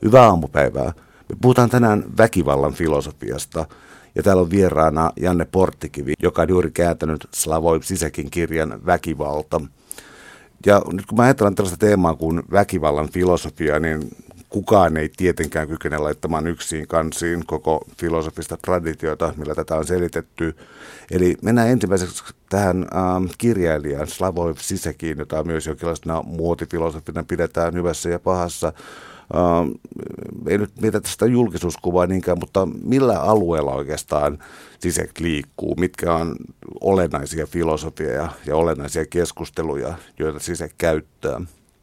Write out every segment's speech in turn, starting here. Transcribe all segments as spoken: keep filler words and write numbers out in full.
Hyvää aamupäivää. Me puhutaan tänään väkivallan filosofiasta. Ja täällä on vieraana Janne Porttikivi, joka on juuri kääntänyt Slavoj Žižekin kirjan Väkivalta. Ja nyt kun mä ajattelen tällaista teemaa kuin väkivallan filosofia, niin kukaan ei tietenkään kykene laittamaan yksiin kansiin koko filosofista traditiota, millä tätä on selitetty. Eli mennään ensimmäiseksi tähän ähm, kirjailijaan Slavoj Žižekiin, jota myös jonkinlaisena muotifilosofina pidetään hyvässä ja pahassa. Ähm, ei nyt mietitä tästä julkisuuskuvaa niinkään, mutta millä alueella oikeastaan Žižek liikkuu? Mitkä on olennaisia filosofia ja olennaisia keskusteluja, joita Žižek käyttää?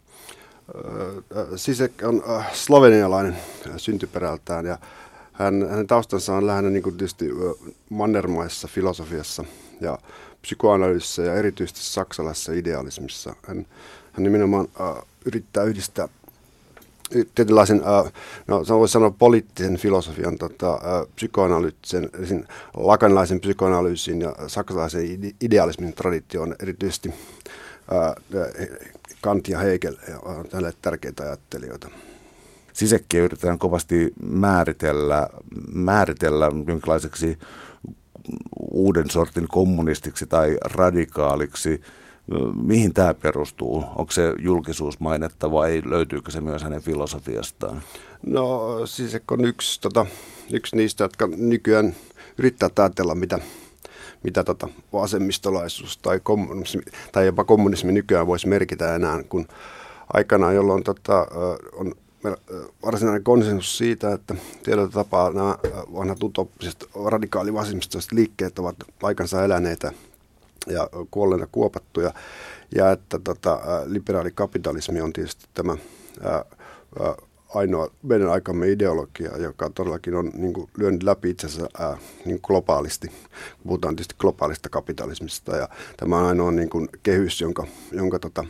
Žižek on slovenialainen syntyperältään ja hän, hänen taustansa on lähinnä niin kuin tietysti mannermaisessa filosofiassa ja psykoanalyysissä ja erityisesti saksalaisessa idealismissa. Hän, hän nimenomaan äh, yrittää yhdistää tietynlaisen, äh, no voisi sanoa poliittisen filosofian, tota, äh, psykoanalyyttisen, lakanilaisen psykoanalyysin ja saksalaisen idealismin traditioon erityisesti äh, Kant ja Hegel ovat hänelle tärkeitä ajattelijoita. Žižekia yritetään kovasti määritellä, määritellä jonkinlaiseksi uuden sortin kommunistiksi tai radikaaliksi. Mihin tämä perustuu? Onko se julkisuusmainetta vai löytyykö se myös hänen filosofiastaan? No Žižek on yksi, tota, yksi niistä, jotka nykyään yrittää ajatella, mitä mitä tota vasemmistolaisuus tai, kommunismi, tai jopa kommunismi nykyään voisi merkitä enää, kun aikanaan, jolloin tota, on varsinainen konsensus siitä, että tietyllä tapaa nämä vanhat utoppiset radikaalivasemmistolaiset liikkeet ovat aikansa eläneitä ja kuolleena kuopattuja, ja että tota, liberaalikapitalismi on tietysti tämä ää, ää, ainoa meidän aikamme ideologia, joka todellakin on niin kuin, lyönyt läpi itsensä ää, niin globaalisti. Puhutaan tietysti globaalista kapitalismista ja tämä on ainoa niin kuin, kehys, jonka, jonka, tota,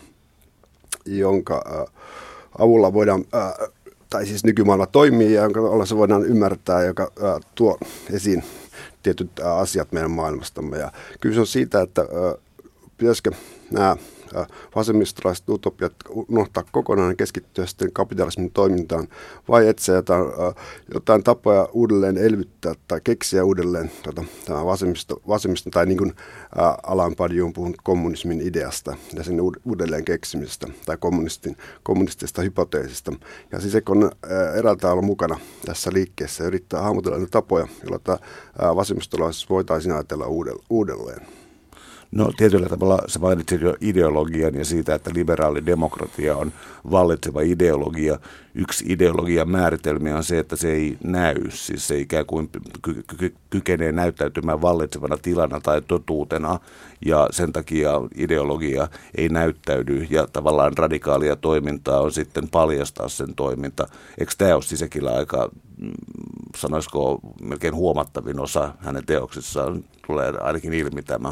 jonka ää, avulla voidaan, ää, tai siis nykymaailma toimii ja jonka olla se voidaan ymmärtää, joka ää, tuo esiin tietyt ää, asiat meidän maailmastamme. Ja kysymys on siitä, että ää, pitäisikö nämä vasemmistolaiset utopiat unohtaa kokonaan ja keskittyä sitten kapitalismin toimintaan, vai etsiä jotain, jotain tapoja uudelleen elvyttää tai keksiä uudelleen tota, tämä vasemmisto, vasemmisto tai niin kuin ä, Alan Badiou on puhunut kommunismin ideasta ja sen uudelleen keksimisestä tai kommunistin, kommunistisesta hypoteesista. Ja Žižek on ä, eräältä tavalla mukana tässä liikkeessä ja yrittää hahmotella niitä tapoja, joilla tämä vasemmistolaisuus voitaisiin ajatella uudelleen. No tietyllä tavalla sä mainitsit jo ideologian ja siitä, että liberaali demokratia on vallitseva ideologia. Yksi ideologian määritelmiä on se, että se ei näy, siis se ikään kuin ky- ky- kykenee näyttäytymään vallitsevana tilana tai totuutena ja sen takia ideologia ei näyttäydy ja tavallaan radikaalia toimintaa on sitten paljastaa sen toiminta. Eikö tämä ole Žižekillä aika, sanoisiko melkein huomattavin osa hänen teoksissaan, tulee ainakin ilmi tämä?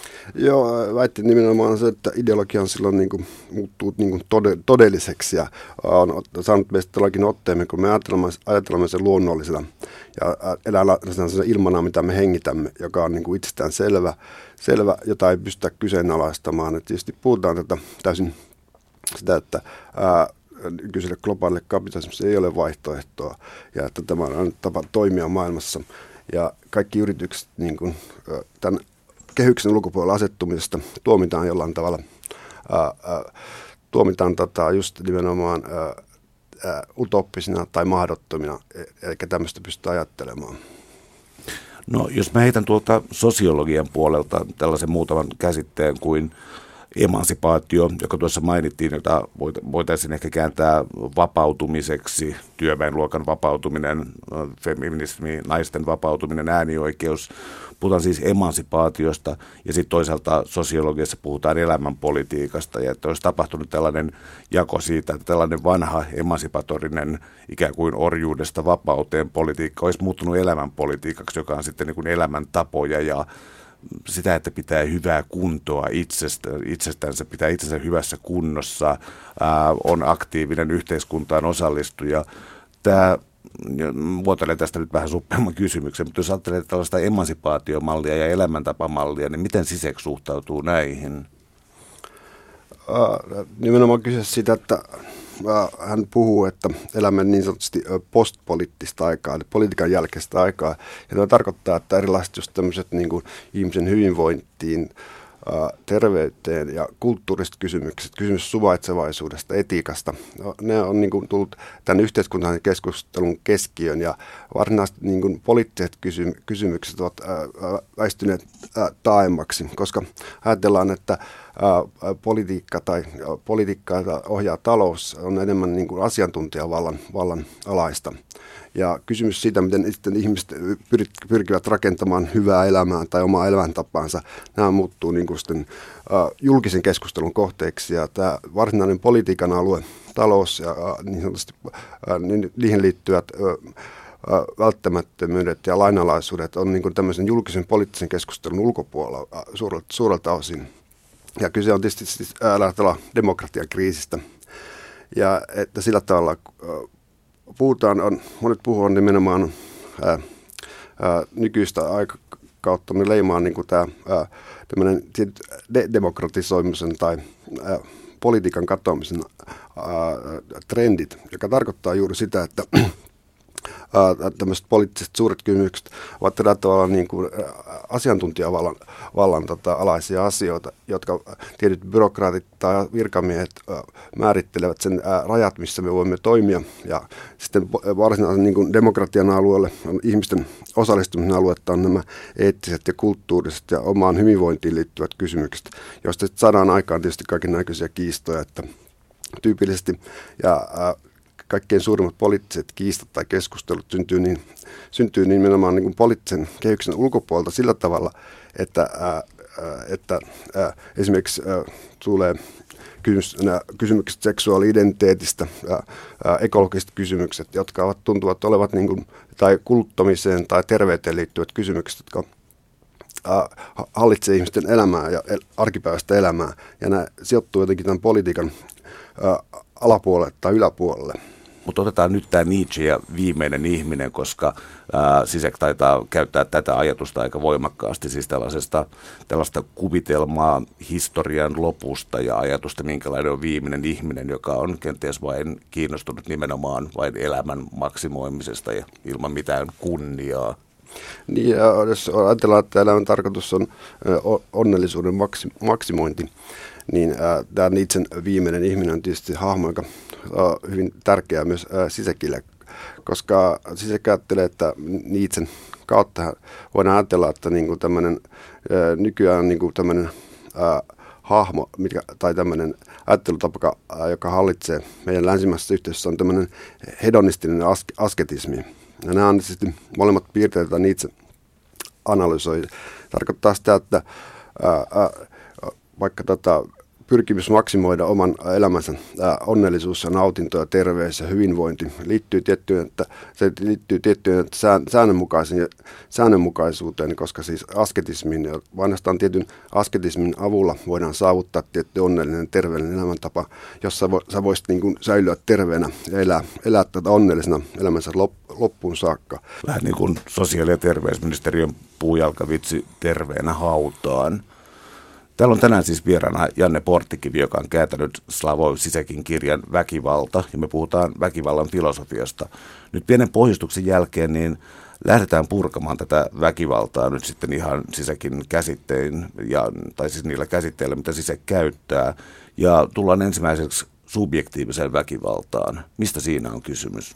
Joo, väitti nimenomaan se, että ideologia on silloin niin kuin, muuttuu niin kuin todelliseksi ja on saanut meistä todellakin otteemme, kun me ajattelemme, ajattelemme sen luonnollisena ja elää ilmana, mitä me hengitämme, joka on niin kuin itsestään selvä, selvä, jota ei pystytä kyseenalaistamaan. Et tietysti puhutaan tätä täysin sitä, että ää, nykyiselle globaalille kapitalismille ei ole vaihtoehtoa ja että tämä on tapa toimia maailmassa ja kaikki yritykset niin kuin, tämän kehyksen ulkopuolella asettumisesta tuomitaan jollain tavalla, ää, ää, tuomitaan tota, just nimenomaan ää, ää, utoppisina tai mahdottomina, eli tämmöistä pystyy ajattelemaan. No jos mä heitän tuolta sosiologian puolelta tällaisen muutaman käsitteen kuin emansipaatio, joka tuossa mainittiin, jota voitaisiin ehkä kääntää vapautumiseksi, työväenluokan vapautuminen, feminismi, naisten vapautuminen, äänioikeus. Puhutaan siis emansipaatiosta ja sitten toisaalta sosiologiassa puhutaan elämänpolitiikasta ja että olisi tapahtunut tällainen jako siitä, että tällainen vanha emansipatorinen ikään kuin orjuudesta vapauteen politiikka olisi muuttunut elämänpolitiikaksi, joka on sitten niin kuin elämäntapoja ja sitä, että pitää hyvää kuntoa itsestä, itsestänsä, pitää itsensä hyvässä kunnossa, ää, on aktiivinen yhteiskuntaan osallistuja. Tämä, muotoilen tästä nyt vähän suppeamman kysymyksen, mutta jos ajattelee tällaista emansipaatiomallia ja elämäntapamallia, niin miten Žižek suhtautuu näihin? Äh, nimenomaan kyse siitä, että äh, hän puhuu, että elämme niin sanotusti postpoliittista aikaa, eli politiikan jälkeistä aikaa. Ja tämä tarkoittaa, että erilaiset just tämmöiset niin kuin ihmisen hyvinvointiin, terveyteen ja kulttuuriset kysymykset, kysymys suvaitsevaisuudesta, etiikasta. No, ne on niin kuin tullut tämän yhteiskunnallisen keskustelun keskiön ja varsinaisesti niin kuin poliittiset kysy- kysymykset ovat ää, väistyneet ää, taaemmaksi, koska ajatellaan, että ää, politiikka tai politiikkaa ohjaa talous on enemmän niin kuin asiantuntijavallan vallan alaista. Ja kysymys siitä, miten sitten ihmiset pyrkivät rakentamaan hyvää elämää tai omaa elämäntapaansa, nämä muuttuu niin kuin sitten, uh, julkisen keskustelun kohteeksi. Ja tämä varsinainen politiikan alue, talous ja uh, niin sanotusti uh, niihin liittyvät uh, uh, välttämättömyydet ja lainalaisuudet on niin kuin tämmöisen julkisen poliittisen keskustelun ulkopuolella uh, suurelta, suurelta osin. Ja kyse on tietysti siis, uh, demokratian kriisistä. Ja että sillä tavalla uh, puhutaan, on, monet puhuvat nimenomaan ää, ää, nykyistä aikakautta, me leimaan niin kuin tämä tämmöinen de- demokratisoimisen tai ää, politiikan katoamisen ää, trendit, joka tarkoittaa juuri sitä, että tämmöiset poliittiset suuret kysymykset ovat tällä tavalla niin kuin asiantuntijavallan vallan, tota, alaisia asioita, jotka tietyt byrokraatit tai virkamiehet ä, määrittelevät sen ä, rajat, missä me voimme toimia. Ja sitten varsinaisen niin kuin demokratian alueelle, on ihmisten osallistumisen aluetta on nämä eettiset ja kulttuuriset ja omaan hyvinvointiin liittyvät kysymykset, joista saadaan aikaan tietysti kaikennäköisiä kiistoja, että tyypillisesti ja ä, kaikkein suurimmat poliittiset kiistat tai keskustelut syntyy, niin, syntyy nimenomaan niin kuin poliittisen kehyksen ulkopuolelta sillä tavalla, että, ää, että ää, esimerkiksi ää, tulee kysymys, nämä kysymykset seksuaali-identiteetistä, ää, ää, ekologiset kysymykset, jotka ovat, tuntuvat olevat niin kuin, tai kuluttamiseen tai terveyteen liittyvät kysymykset, jotka ää, hallitsee ihmisten elämää ja el, arkipäiväistä elämää, ja nämä sijoittuu jotenkin tämän politiikan ää, alapuolelle tai yläpuolelle. Mutta otetaan nyt tämä Nietzsche ja viimeinen ihminen, koska ää, Zizek taitaa käyttää tätä ajatusta aika voimakkaasti, siis tällaisesta, tällaista kuvitelmaa historian lopusta ja ajatusta, minkälainen on viimeinen ihminen, joka on kenties vain kiinnostunut nimenomaan vain elämän maksimoimisesta ja ilman mitään kunniaa. Niin, ja jos ajatellaan, että elämän tarkoitus on onnellisuuden maksimointi, niin ää, tämä Nietzschen viimeinen ihminen on tietysti hahmo, joka on hyvin tärkeä myös ää, Zizekille, koska Zizek ajattelee, että Nietzschen kautta voidaan ajatella, että niinku tämmöinen ää, nykyään niinku tämmöinen ää, hahmo mikä, tai tämmöinen ajattelutapa, ää, joka hallitsee meidän länsimaisessa yhteisössä, on tämmöinen hedonistinen aske, asketismi. Ja nämä on sitten molemmat piirteet, joita Nietzsche analysoi. Tarkoittaa sitä, että ää, ää, vaikka tota, pyrkimys maksimoida oman elämänsä ää, onnellisuus ja nautinto ja terveys ja hyvinvointi liittyy tiettyyn, että se liittyy tiettyyn säännönmukaisen, säännönmukaisuuteen, koska siis asketismin ja ainoastaan tietyn asketismin avulla voidaan saavuttaa tietty onnellinen terveellinen elämäntapa, jossa vo, sä voisit niin kuin säilyä terveenä ja elää, elää tätä onnellisena elämänsä lop, loppuun saakka. Vähän niin kuin sosiaali- ja terveysministeriön puujalkavitsi terveenä hautaan. Täällä on tänään siis vieraana Janne Porttikivi, joka on kääntänyt Slavoj Zizekin kirjan Väkivalta, ja me puhutaan väkivallan filosofiasta. Nyt pienen pohjustuksen jälkeen niin lähdetään purkamaan tätä väkivaltaa nyt sitten ihan Zizekin käsittein, ja, tai siis niillä käsitteillä, mitä Zizek käyttää, ja tullaan ensimmäiseksi subjektiiviseen väkivaltaan. Mistä siinä on kysymys?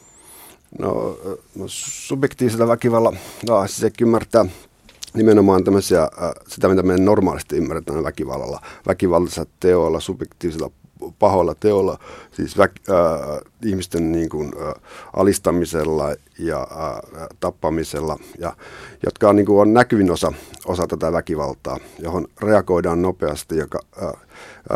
No, no subjektiivisella väkivalla, no, Zizek ymmärtää nimenomaan tämmöisiä, äh, sitä, mitä me normaalisti ymmärretään väkivallalla, väkivaltaisella teoilla, subjektiivisella pahoilla teoilla, siis väk, äh, ihmisten niin kuin, äh, alistamisella ja äh, tappamisella, ja, jotka on, niin kuin, on näkyvin osa, osa tätä väkivaltaa, johon reagoidaan nopeasti, joka äh, äh,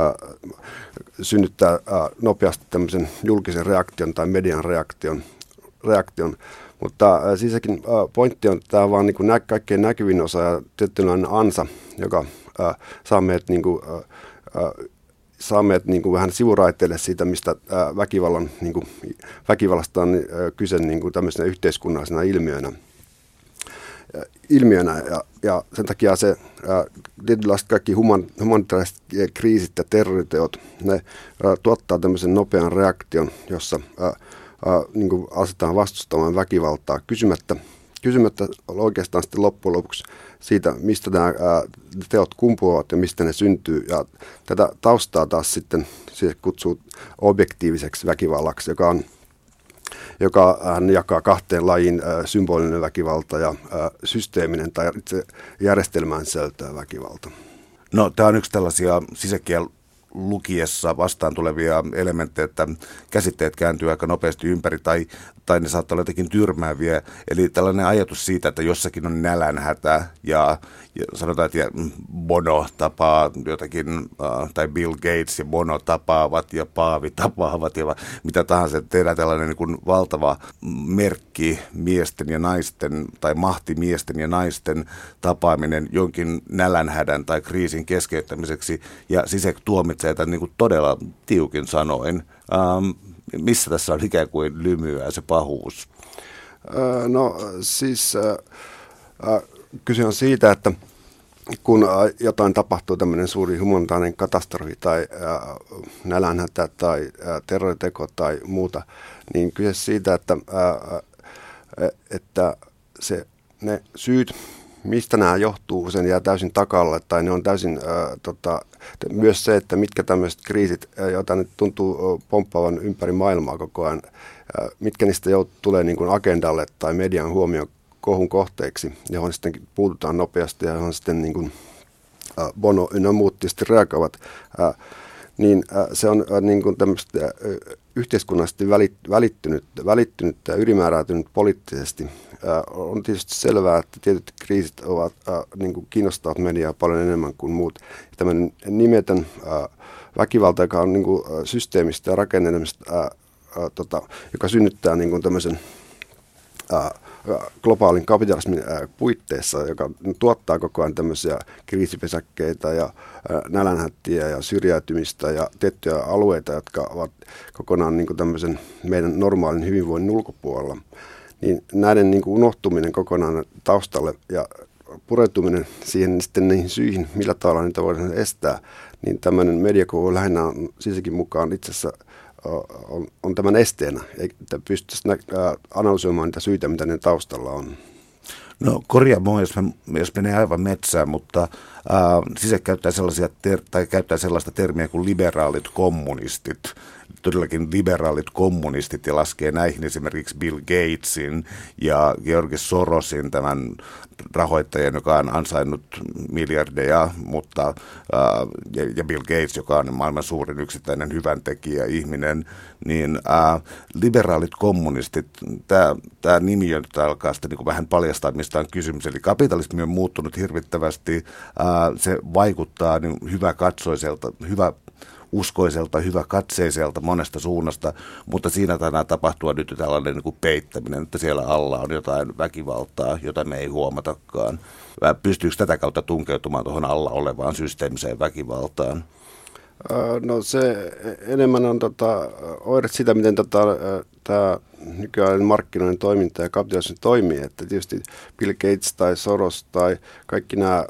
synnyttää äh, nopeasti tämmöisen julkisen reaktion tai median reaktion, reaktion. Mutta Zizekin pointti on, että tämä on vaan niin kuin nä- kaikkein näkyvin osa ja tietynlainen ansa, joka ää, saa meidät, niin kuin, ää, saa meidät niin kuin vähän sivuraiteille siitä, mistä ää, väkivallan, niin kuin, väkivallasta on ää, kyse niin kuin tämmöisenä yhteiskunnallisena ilmiönä. ilmiönä ja, ja sen takia se tietynlaiset kaikki human, humanitaariset kriisit ja terroriteot, ne ää, tuottaa tämmöisen nopean reaktion, jossa ää, ää, niin kuin asetetaan vastustamaan väkivaltaa kysymättä, kysymättä oikeastaan sitten loppujen lopuksi siitä, mistä nämä ää, teot kumpuavat ja mistä ne syntyy. Ja tätä taustaa taas sitten se kutsuu objektiiviseksi väkivallaksi, joka on joka hän jakaa kahteen lajiin, ä, symbolinen väkivalta ja ä, systeeminen tai itse järjestelmään sisältöä väkivalta. No, tämä on yksi tällaisia sisäkiel lukiessa vastaan tulevia elementtejä, että käsitteet kääntyy aika nopeasti ympäri tai, tai ne saattaa olla jotenkin tyrmääviä. Eli tällainen ajatus siitä, että jossakin on nälänhätä ja, ja sanotaan, että Bono tapaa jotakin, äh, tai Bill Gates ja Bono tapaavat ja Paavi tapaavat ja mitä tahansa. Tehdään tällainen niin kuin valtava merkki miesten ja naisten tai mahti miesten ja naisten tapaaminen jonkin nälänhädän tai kriisin keskeyttämiseksi ja Zizek tuomitsee tämän niin kuin todella tiukin sanoin. Ähm, missä tässä on ikään kuin lymyä se pahuus? Öö, no siis äh, äh, kyse on siitä, että kun äh, jotain tapahtuu, tämmöinen suuri humanitaarinen katastrofi tai äh, nälänhätä tai äh, terroriteko tai muuta, niin kyse siitä, että, äh, että se, ne syyt, mistä nämä johtuu, sen jää täysin takalle, tai ne on täysin ää, tota, myös se, että mitkä tämmöiset kriisit, ää, joita nyt tuntuu pomppaavan ympäri maailmaa koko ajan, ää, mitkä niistä jout, tulee niin kuin agendalle tai median huomioon kohun kohteeksi, johon sitten puututaan nopeasti ja johon sitten niin kuin, ää, Bono ynnä muut tietysti reagoivat, ää, niin ää, se on ää, niin kuin tämmöistä ää, yhteiskunnallisesti välit, välittynyt, välittynyt ja ylimääräytynyt poliittisesti. Ää, on tietysti selvää, että tietyt kriisit ovat, ää, niin kuin kiinnostavat mediaa paljon enemmän kuin muut. Tällainen nimetön ää, väkivalta, joka on niin kuin, ää, systeemistä ja rakenteellista, ää, ää, tota, joka synnyttää niin kuin tämmöisen ää, globaalin kapitalismin ää, puitteissa, joka tuottaa koko ajan tämmöisiä kriisipesäkkeitä ja ää, nälänhättiä ja syrjäytymistä ja tiettyjä alueita, jotka ovat kokonaan niin kuin tämmöisen meidän normaalin hyvinvoinnin ulkopuolella. Niin näiden niin kuin unohtuminen kokonaan taustalle ja pureutuminen siihen sitten niihin syihin, millä tavalla niitä voidaan estää, niin tämmöinen mediakoulu lähinnä on Zizek'in mukaan itse asiassa on, on tämän esteenä, että pystyisi analysoimaan niitä syitä, mitä ne taustalla on. No korjaa mua, jos, jos menee aivan metsään, mutta äh, Zizek käyttää, sellaisia ter- tai käyttää sellaista termiä kuin liberaalit kommunistit. Todellakin liberaalit kommunistit ja laskee näihin esimerkiksi Bill Gatesin ja George Sorosin, tämän rahoittajan, joka on ansainnut miljardeja, mutta, ää, ja, ja Bill Gates, joka on maailman suurin yksittäinen hyväntekijä ihminen, niin ää, liberaalit kommunistit, tämä nimi on, alkaa sitten niin vähän paljastaa, mistä on kysymys. Eli kapitalismi on muuttunut hirvittävästi, ää, se vaikuttaa niin hyvä katsoiselta, hyvä uskoiselta, hyvä katseiselta monesta suunnasta, mutta siinä taitaa tapahtua nyt tällainen niin kuin peittäminen, että siellä alla on jotain väkivaltaa, jota me ei huomatakaan. Pystyykö tätä kautta tunkeutumaan tuohon alla olevaan systeemiseen väkivaltaan? No se enemmän on tota, oiret sitä, miten tota, tämä nykyään markkinoiden toiminta ja kapitalismi toimii, että tietysti Bill Gates tai Soros tai kaikki nämä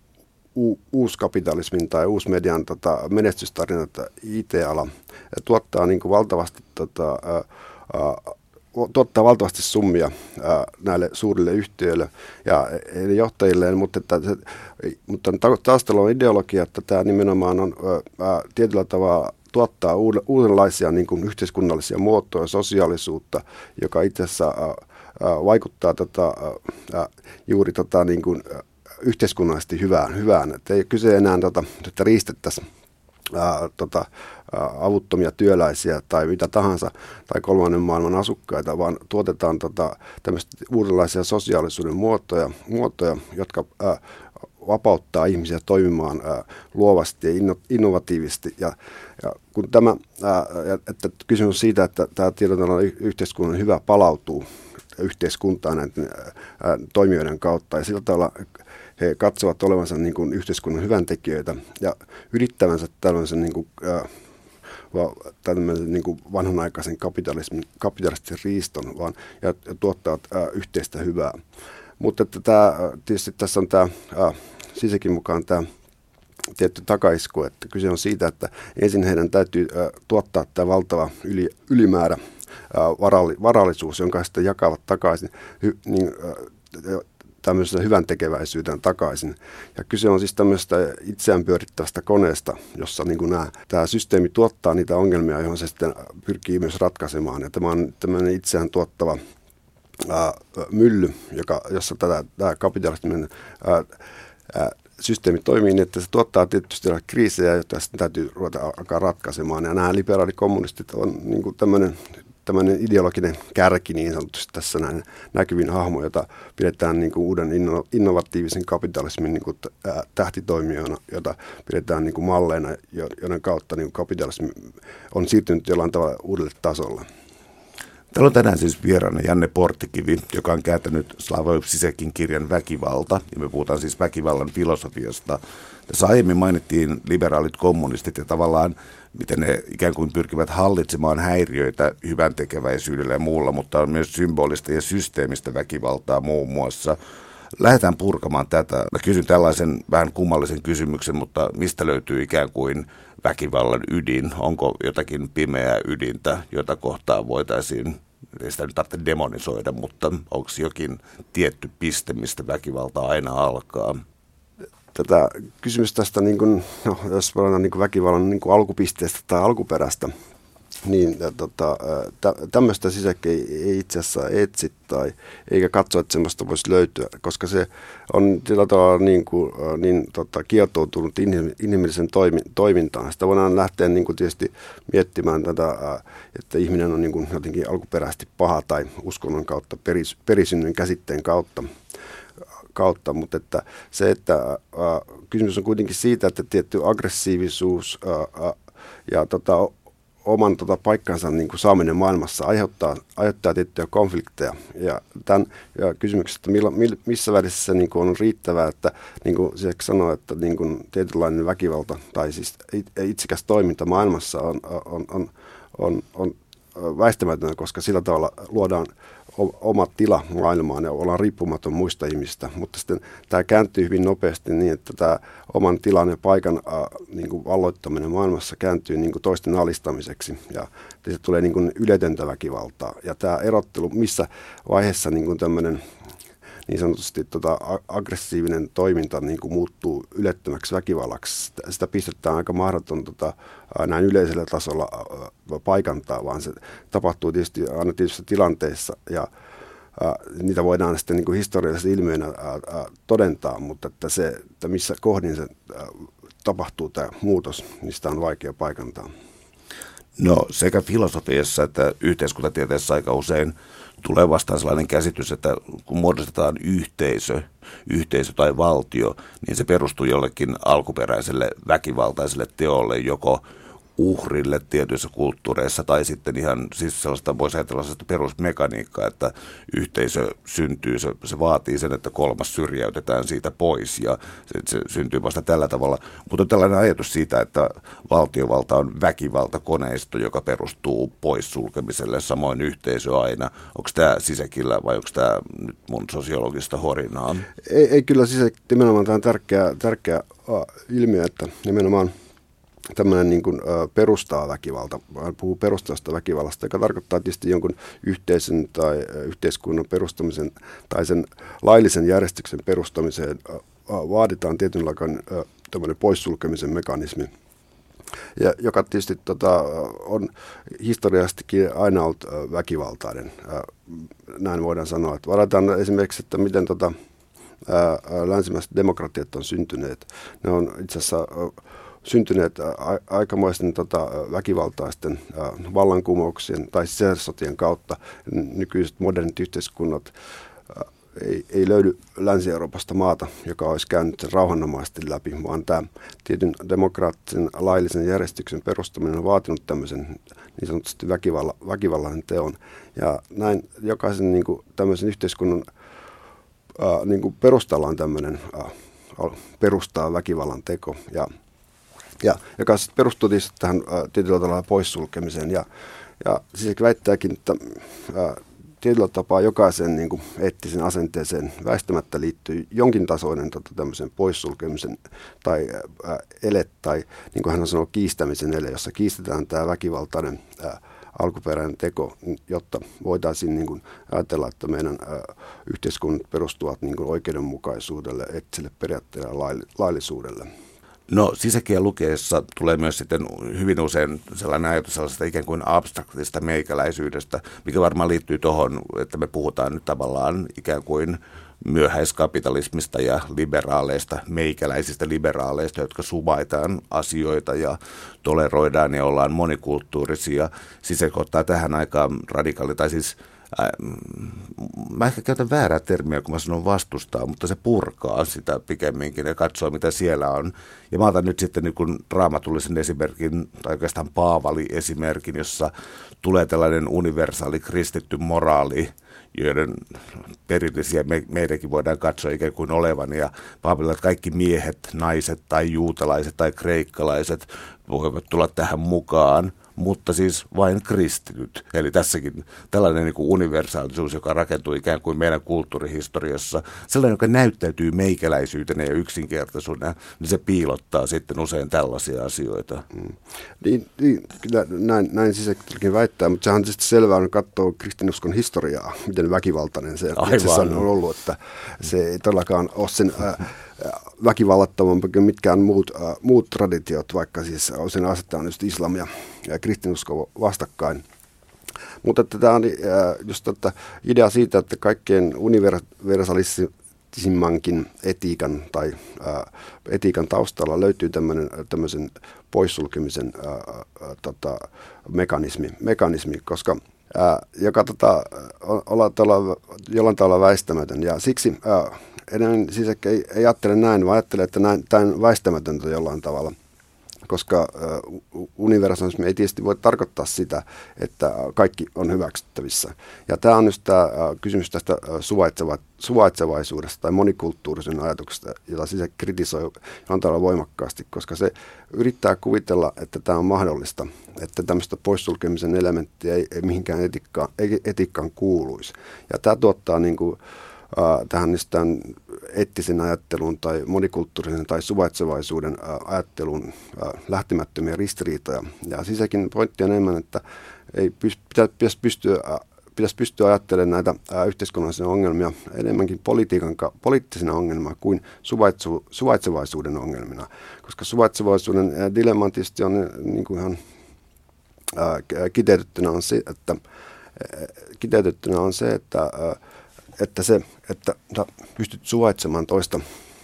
U- uuskapitalismin tai uusmedian tota, menestystarinat I T-ala tuottaa niin kuin valtavasti, tota, ää, ää, tuottaa valtavasti summia ää, näille suurille yhtiöille ja heidän johtajilleen, mutta, että se, mutta taustalla on ideologia, että tämä nimenomaan on ää, tietyllä tavalla tuottaa uudenlaisia niin kuin yhteiskunnallisia muotoja, sosiaalisuutta, joka itse asiassa ää, ää, vaikuttaa tota, ää, juuri tota, niin kuin, yhteiskunnallisesti hyvään. hyvään. Että ei kyse enää, tota, että riistettäisiin ää, tota, ää, avuttomia työläisiä tai mitä tahansa, tai kolmannen maailman asukkaita, vaan tuotetaan tota, tämmöistä uudenlaisia sosiaalisuuden muotoja, muotoja jotka ää, vapauttaa ihmisiä toimimaan ää, luovasti ja inno, innovatiivisesti. Ja, ja kun tämä, ää, että kysymys on siitä, että tämä tietotalan yhteiskunnan hyvä palautuu yhteiskuntaan näiden ää, toimijoiden kautta, ja sillä tavalla he katsovat olevansa niin kuin yhteiskunnan hyväntekijöitä ja yrittävänsä tällaisen niin kuin, ää, tällaisen niin kuin vanhanaikaisen kapitalismin, kapitalistisen riiston vaan, ja, ja tuottavat ää, yhteistä hyvää. Mutta että tämä, tietysti tässä on tämä Zizekin mukaan tämä tietty takaisku, että kyse on siitä, että ensin heidän täytyy tuottaa tämä valtava yli, ylimäärä varalli, varallisuus, jonka sitten jakavat takaisin hy, niin, tämmöisenä hyvän tekeväisyyteen takaisin. Ja kyse on siis tämmöisestä itseään pyörittävästä koneesta, jossa niin kuin nämä, tämä systeemi tuottaa niitä ongelmia, joihin se sitten pyrkii myös ratkaisemaan. Ja tämä on tämmöinen itseään tuottava ää, mylly, joka, jossa tätä, tämä kapitalistinen ää, ää, systeemi toimii niin, että se tuottaa tietysti kriisejä, joita sitten täytyy ruveta alkaa ratkaisemaan. Ja nämä liberaalikommunistit on niin kuin tämmöinen tämmöinen ideologinen kärki niin sanotusti tässä näin näkyvin hahmo, jota pidetään niin kuin uuden inno, innovatiivisen kapitalismin niin kuin tähtitoimijoina, jota pidetään niin kuin malleina, joiden kautta niin kuin kapitalismi on siirtynyt jollain tavalla uudelle tasolle. Täällä on tänään siis vieraana Janne Porttikivi, joka on kääntänyt Slavoj Žižekin kirjan Väkivalta, ja me puhutaan siis väkivallan filosofiasta. Tässä aiemmin mainittiin liberaalit kommunistit ja tavallaan, miten ne ikään kuin pyrkivät hallitsemaan häiriöitä hyvän tekeväisyydellä ja muulla, mutta on myös symbolista ja systeemistä väkivaltaa muun muassa. Lähdetään purkamaan tätä. Mä kysyn tällaisen vähän kummallisen kysymyksen, mutta mistä löytyy ikään kuin väkivallan ydin? Onko jotakin pimeää ydintä, jota kohtaan voitaisiin, ei sitä nyt tarvitse demonisoida, mutta onko jokin tietty piste, mistä väkivalta aina alkaa? Tätä kysymystä tästä, niin kuin, no, jos voidaan niin kuin väkivallan niin kuin alkupisteestä tai alkuperästä, niin tota, tä, tämmöistä Žižek ei, ei itse asiassa etsi tai eikä katso, että semmoista voisi löytyä, koska se on sillä tavalla niin, kuin, niin tota, kietoutunut inhimillisen toimi, toimintaan. Sitä voidaan lähteä niin kuin tietysti miettimään tätä, että ihminen on niin kuin jotenkin alkuperäisesti paha tai uskonnon kautta, peris, perisynnyn käsitteen kautta. kautta, mutta että se, että ää, kysymys on kuitenkin siitä, että tietty aggressiivisuus ää, ja tota, oman tota, paikkansa niin kuin saaminen maailmassa aiheuttaa, aiheuttaa tiettyjä konflikteja. Ja tämän ja kysymyksestä, millä, missä välissä se niin kuin on riittävää, että niin kuin se sanoo, että niin kuin tietynlainen väkivalta tai siis itsekäs toiminta maailmassa on, on, on, on, on väistämätöntä, koska sillä tavalla luodaan oma tila maailmaan ja ollaan riippumaton muista ihmistä, mutta sitten tämä kääntyy hyvin nopeasti niin, että tämä oman tilan ja paikan äh, niin kuin valloittaminen maailmassa kääntyy niin kuin toisten alistamiseksi ja se tulee niin kuin yletöntä väkivaltaa. Ja tämä erottelu, missä vaiheessa niin kuin tämmöinen niin sanotusti tota, aggressiivinen toiminta niin kuin muuttuu ylettömäksi väkivallaksi. Sitä, sitä pistetään aika mahdoton tota, näin yleisellä tasolla ä, paikantaa, vaan se tapahtuu tietysti aina tietyissä tilanteissa ja ä, niitä voidaan sitten niin kuin historiallisena ilmiönä ä, ä, todentaa, mutta että se, että missä kohdin se ä, tapahtuu tämä muutos, niin sitä on vaikea paikantaa. No sekä filosofiassa että yhteiskuntatieteessä aika usein tulee vastaan sellainen käsitys, että kun muodostetaan yhteisö, yhteisö tai valtio, niin se perustuu jollekin alkuperäiselle väkivaltaiselle teolle, joko uhrille tietyissä kulttuureissa tai sitten ihan siis sellaista, voisi ajatella sellaista perusmekaniikkaa, että yhteisö syntyy, se, se vaatii sen, että kolmas syrjäytetään siitä pois ja se, se syntyy vasta tällä tavalla. Mutta on tällainen ajatus siitä, että valtiovalta on väkivaltakoneisto, joka perustuu poissulkemiselle, samoin yhteisö aina. Onko tämä Žižekillä vai onko tämä nyt mun sosiologista horinaa? Ei, ei kyllä Žižek, nimenomaan tämä on tärkeä, tärkeä uh, ilmiö, että nimenomaan tämmöinen niin kuin, ö, perustaa väkivalta, hän puhuu perustavasta väkivallasta, joka tarkoittaa tietysti jonkun yhteisön tai ö, yhteiskunnan perustamisen tai sen laillisen järjestyksen perustamiseen ö, vaaditaan tietynlainen ö, tämmöinen poissulkemisen mekanismi, ja, joka tietysti tota, on historiallisestikin aina ollut ö, väkivaltainen. Ö, näin voidaan sanoa. Että varataan esimerkiksi, että miten tota, ö, länsimaiset demokratiat on syntyneet. Ne on itse asiassa ö, syntyneet a- aikamoisten tota, väkivaltaisten ä, vallankumouksien tai sisällissotien kautta. Nykyiset modernit yhteiskunnat ä, ei, ei löydy Länsi-Euroopasta maata, joka olisi käynyt sen rauhanomaisesti läpi, vaan tämä tietyn demokraattisen laillisen järjestyksen perustaminen on vaatinut tämmöisen niin sanotusti väkivalla, väkivallan teon. Ja näin jokaisen niin kuin, tämmöisen yhteiskunnan ä, niin kuin perustalla on tämmöinen ä, perustaa väkivallan teko. Ja Ja, joka perustuu tietysti tähän ä, tietyllä tavalla poissulkemiseen. Ja, ja siis väittääkin, että ä, tietyllä tapaa jokaisen niin kuin eettisen asenteeseen väistämättä liittyy jonkin tasoinen tota, tämmöisen poissulkemisen tai ää, ele tai niin kuin hän sanoo kiistämisen ele, jossa kiistetään tämä väkivaltainen ää, alkuperäinen teko, jotta voitaisiin niin kuin ajatella, että meidän ää, yhteiskunnat perustuvat niin kuin oikeudenmukaisuudelle, eettiselle periaatteelle ja laillisuudelle. No sisäkielen lukeessa tulee myös sitten hyvin usein sellainen ajatus sellaisesta ikään kuin abstraktista meikäläisyydestä, mikä varmaan liittyy tuohon, että me puhutaan nyt tavallaan ikään kuin myöhäiskapitalismista ja liberaaleista, meikäläisistä liberaaleista, jotka suvaitaan asioita ja toleroidaan ja ollaan monikulttuurisia. Siis se ottaa tähän aikaan radikaali, tai siis Äh, mä ehkä käytän väärää termiä, kun mä sanon vastustaa, mutta se purkaa sitä pikemminkin ja katsoo, mitä siellä on. Ja mä otan nyt sitten niin kuin raamatullisen esimerkin, tai oikeastaan Paavali-esimerkin, jossa tulee tällainen universaali kristitty moraali, joiden perillisiä me, meidänkin voidaan katsoa ikään kuin olevan. Ja Paavalilla, että kaikki miehet, naiset tai juutalaiset tai kreikkalaiset voivat tulla tähän mukaan, mutta siis vain kristityt. Eli tässäkin tällainen niin kuin universaalisuus, joka rakentuu ikään kuin meidän kulttuurihistoriassa, sellainen, joka näyttäytyy meikäläisyytenä ja yksinkertaisuutena, niin se piilottaa sitten usein tällaisia asioita. Mm. Niin, niin, kyllä näin, näin sisäkin väittää, mutta sehän on tietysti selvää, kun katsoo kristinuskon historiaa, miten väkivaltainen se itse on ollut, että se ei todellakaan ole sen Ää, väkivallattomampi kuin mitkään muut, äh, muut traditiot, vaikka siis sen asettaa just islam ja, ja kristinusko vastakkain. Mutta tämä on äh, just että idea siitä, että kaikkein universalistisimmankin etiikan tai äh, etiikan taustalla löytyy tämmöisen poissulkemisen äh, äh, tota, mekanismi, mekanismi, koska äh, joka tota, ollaan jollain tavalla väistämätön ja siksi äh, enemmän siis ei, ei ajattele näin, vaan ajattele, että näin, tämä on väistämätöntä jollain tavalla, koska uh, universalismi ei tietysti voi tarkoittaa sitä, että kaikki on hyväksyttävissä. Ja tämä on just tämä uh, kysymys tästä uh, suvaitseva, suvaitsevaisuudesta tai monikulttuurisen ajatuksesta, jota siis se kritisoi jollain tavalla voimakkaasti, koska se yrittää kuvitella, että tämä on mahdollista, että tämmöistä poissulkemisen elementtiä ei, ei mihinkään etiikkaan, ei etiikkaan kuuluisi. Ja tämä tuottaa niin kuin Uh, tähän tämän eettisen ajattelun tai monikulttuurisen tai suvaitsevaisuuden uh, ajattelun uh, lähtemättömiä ristiriitoja. Ja sisäkin pointti on enemmän, että ei pys, pitä, pitäisi, pystyä, uh, pitäisi pystyä ajattelemaan näitä uh, yhteiskunnallisia ongelmia enemmänkin politiikan, poliittisina ongelmia kuin suvaitsu, suvaitsevaisuuden ongelmina. Koska suvaitsevaisuuden uh, dilemma tietysti on niin kuin ihan uh, kiteytettynä on se, että, uh, kiteytettynä on se, että uh, että se, että pystyt suvaitsemaan toista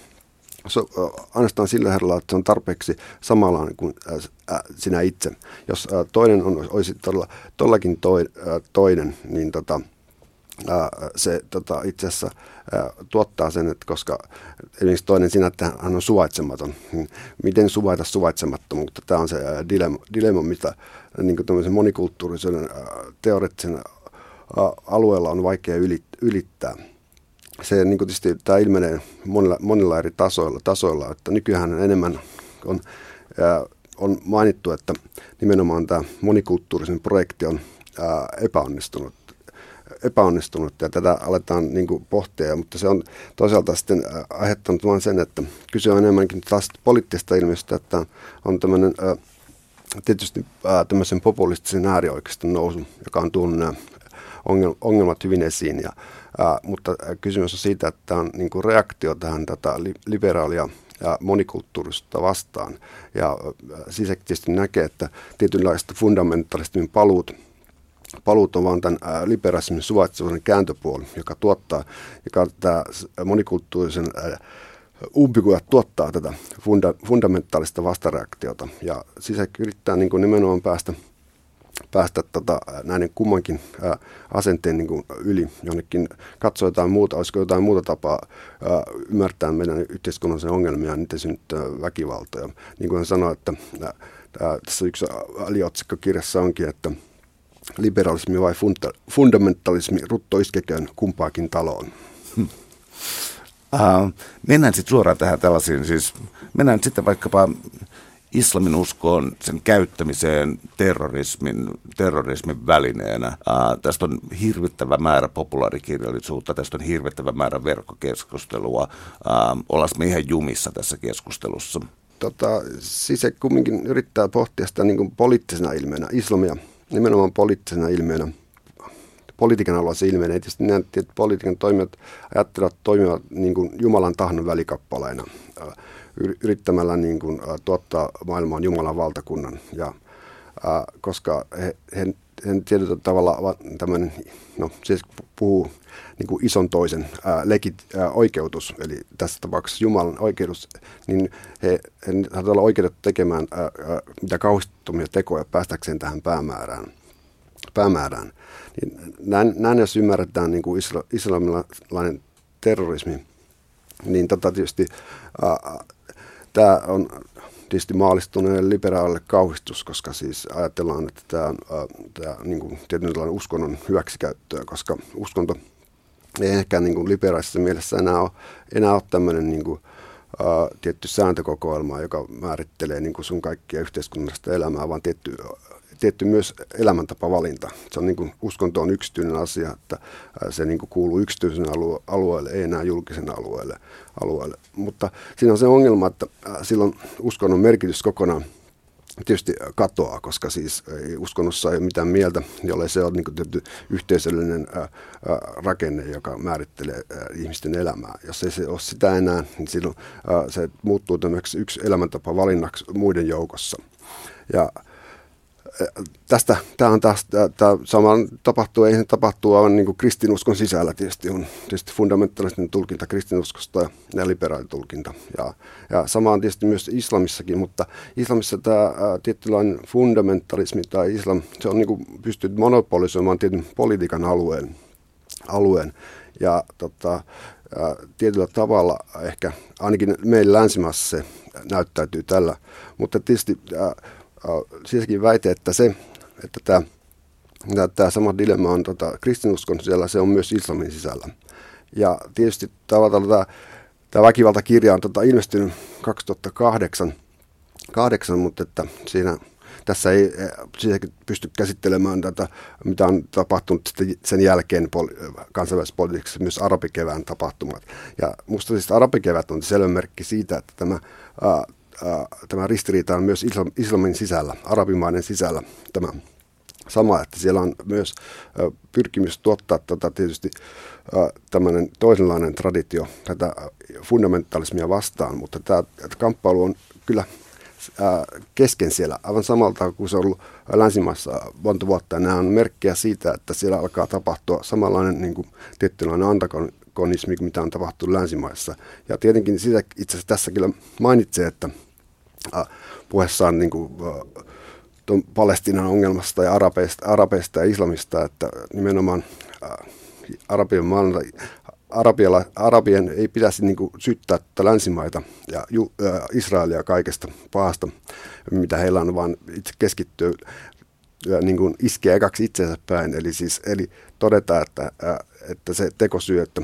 so, ainoastaan sillä herralla, että se on tarpeeksi samanlainen kuin ää, sinä itse. Jos ää, toinen on, olisi todella, todellakin toi, ää, toinen, niin tota, ää, se tota, itse asiassa ää, tuottaa sen, että koska esimerkiksi toinen sinä, että hän on suvaitsematon, niin miten suvaita suvaitsemattomuutta? Tämä on se ää, dilemma, dilemma, mitä niin kuin tämmöisen monikulttuurisen ää, teoreettisen alueella on vaikea ylittää. Se niin kuin tietysti tämä ilmenee monilla, monilla eri tasoilla, tasoilla, että nykyään enemmän on, ää, on mainittu, että nimenomaan tämä monikulttuurisen projekti on ää, epäonnistunut, epäonnistunut ja tätä aletaan niin kuin pohtia, mutta se on toisaalta sitten ää, aiheuttanut vain sen, että kyse on enemmänkin taas poliittisesta ilmiöstä, että on tämmöinen ää, tietysti ää, tämmöisen populistisen äärioikeiston nousu, joka on tuonut nämä ongelmat hyvin esiin, ja, ää, mutta kysymys on siitä, että tämä on niin kuin reaktio tähän tätä liberaalia ja monikulttuurista vastaan. Ja sisäksi tietysti näkee, että tietynlaista fundamentalismin paluut, paluut on vaan tämän ää, liberalismin suvaitsevuuden kääntöpuoli, joka tuottaa, joka tämä monikulttuurisen ää, umpikujat tuottaa tätä funda, fundamentaalista vastareaktiota. Ja sisäksi yrittää niin kuin nimenomaan päästä päästä tota, näiden kummankin ää, asenteen niin kuin yli jonnekin, katsoa jotain muuta, olisiko jotain muuta tapaa ää, ymmärtää meidän yhteiskunnallisia ongelmia ja niitä synnyttää väkivaltaa. Niin kuin hän sanoi, että ää, tässä yksi aliotsikko kirjassa onkin, että liberalismi vai funda, fundamentalismi, rutto iskeköön kumpaakin taloon. Hmm. Uh, mennään sitten suoraan tähän tällaisiin, siis mennään sitten vaikkapa islamin uskoon, sen käyttämiseen terrorismin, terrorismin välineenä. Ää, tästä on hirvittävä määrä populaarikirjallisuutta, tästä on hirvittävä määrä verkkokeskustelua. Ollaan me ihan jumissa tässä keskustelussa? Tota, siis se kumminkin yrittää pohtia sitä niin kuin poliittisena ilmiönä, islamia nimenomaan poliittisena ilmiönä. Politiikan alueella se ilmenee. Tietysti näytti, että politiikan toimijat ajattelevat toimivat niin kuin Jumalan tahdon välikappaleina, yrittämällä niin kuin, tuottaa maailmaan Jumalan valtakunnan. Ja, ää, koska he, he, he tietyllä tavalla tämmöinen, no siis puhuu niin kuin ison toisen ää, legit, ää, oikeutus, eli tässä tapauksessa Jumalan oikeutus, niin he, he haluavat olla oikeutettu tekemään ää, ää, mitä kauhistuttomia tekoja päästäkseen tähän päämäärään. päämäärään. Niin näin, näin jos ymmärretään niin kuin isla, islamilainen terrorismi, niin tota tietysti ää, tämä on tietysti maallistuneen liberaalille kauhistus, koska siis ajatellaan, että tämä on tämä, niin kuin tietynlainen uskonnon hyväksikäyttöä, koska uskonto ei ehkä niin kuin liberaalisessa mielessä enää ole, enää ole tämmöinen niin kuin, ää, tietty sääntökokoelma, joka määrittelee niin kuin sun kaikkia yhteiskunnallista elämää, vaan tietty tietty myös elämäntapavalinta. Se on niin kuin, uskonto on yksityinen asia, että se niin kuin kuuluu yksityisen alue- alueelle, ei enää julkisen alueelle, alueelle. Mutta siinä on se ongelma, että silloin uskonnon merkitys kokonaan tietysti katoaa, koska siis uskonnossa ei ole mitään mieltä, jollei se ole niin kuin tietty yhteisöllinen ää, ää, rakenne, joka määrittelee ää, ihmisten elämää. Jos ei se ole sitä enää, niin silloin ää, se muuttuu tämmöiseksi yksi elämäntapa valinnaksi muiden joukossa. Ja tästä, tämä on taas, tämä sama tapahtuu, ei se tapahtuu aivan niin kuin kristinuskon sisällä tietysti, on tietysti fundamentalistinen tulkinta kristinuskosta ja liberaalitulkinta. Ja, ja sama on tietysti myös islamissakin, mutta islamissa tämä ää, tietynlainen fundamentalismi tai islam, se on niin kuin pystynyt monopolisoimaan tietyn politiikan alueen, alueen. Ja tota, ää, tietyllä tavalla ehkä, ainakin meillä länsimaassa se näyttäytyy tällä, mutta tietysti ää, sielläkin väite, että se, että tämä, tämä sama dilemma on tota, kristinuskon sisällä, se on myös islamin sisällä. Ja tietysti tavallaan tämä, tämä väkivaltakirja on tota, ilmestynyt kaksituhattakahdeksan, kahdeksan, mutta että siinä, tässä ei siihenkin pysty käsittelemään tätä, mitä on tapahtunut sen jälkeen poli- kansainvälisessä politiikassa, myös arabikevään tapahtumat. Ja musta siis arabikevät on selvä merkki siitä, että tämä ää, Tämä ristiriita on myös islam, islamin sisällä, arabimaiden sisällä tämä sama, että siellä on myös ä, pyrkimys tuottaa tätä tietysti ä, tämmöinen toisenlainen traditio tätä fundamentalismia vastaan, mutta tämä kamppailu on kyllä ä, kesken siellä aivan samalta kuin se on ollut länsimaissa monta vuotta. Ja nämä on merkkejä siitä, että siellä alkaa tapahtua samanlainen niin kuin tietynlainen antagonismi, mitä on tapahtunut länsimaissa. Ja tietenkin sitä itse asiassa tässä kyllä mainitsee, että puheessaan niin kuin, tuon Palestiinan ongelmasta ja arabeista, arabeista ja islamista, että nimenomaan Arabian maailmalla, Arabiala, Arabien ei pitäisi niin kuin, syyttää länsimaita ja ju, ä, Israelia kaikesta pahasta, mitä heillä on, vaan itse keskittyy ja, niin kuin, iskeä ekaksi itseensä päin. Eli, siis, eli todeta, että, ä, että se tekosyy, että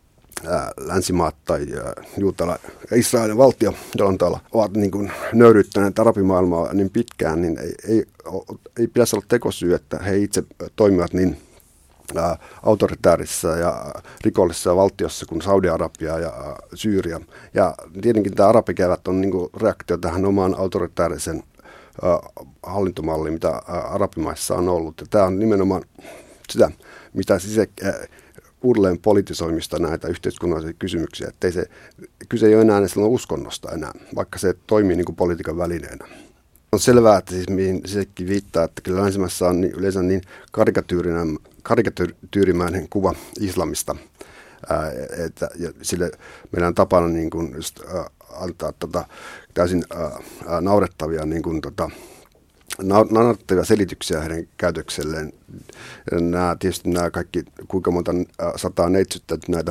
länsimaat tai juutala ja Israelin valtio jollain tavalla ovat niin kuin nöyryttäneet arabimaailmaa niin pitkään, niin ei, ei, ei pitäisi olla tekosyy, että he itse toimivat niin ä, autoritäärisessä ja rikollisessa valtiossa kuin Saudi-Arabia ja ä, Syyria. Ja tietenkin tämä arabikevät on niin kuin reaktio tähän omaan autoritäärisen ä, hallintomalliin, mitä ä, arabimaissa on ollut. Ja tämä on nimenomaan sitä, mitä siis ä, uudelleen politisoimista näitä yhteiskunnallisia kysymyksiä, ettei se, kyse ei ole enää edes uskonnosta enää, vaikka se toimii niin kuin politiikan välineenä. On selvää, että siis mihin sekin viittaa, että kyllä länsimässä on yleensä niin karikatyyrimäinen kuva islamista, ää, että sille meillä on tapana niin kuin just, ää, antaa tota, täysin ää, naurettavia niin kuin, tota, naurettavia selityksiä heidän käytökselleen. Nämä, tietysti nämä kaikki, kuinka monta sataa neitsyttä näitä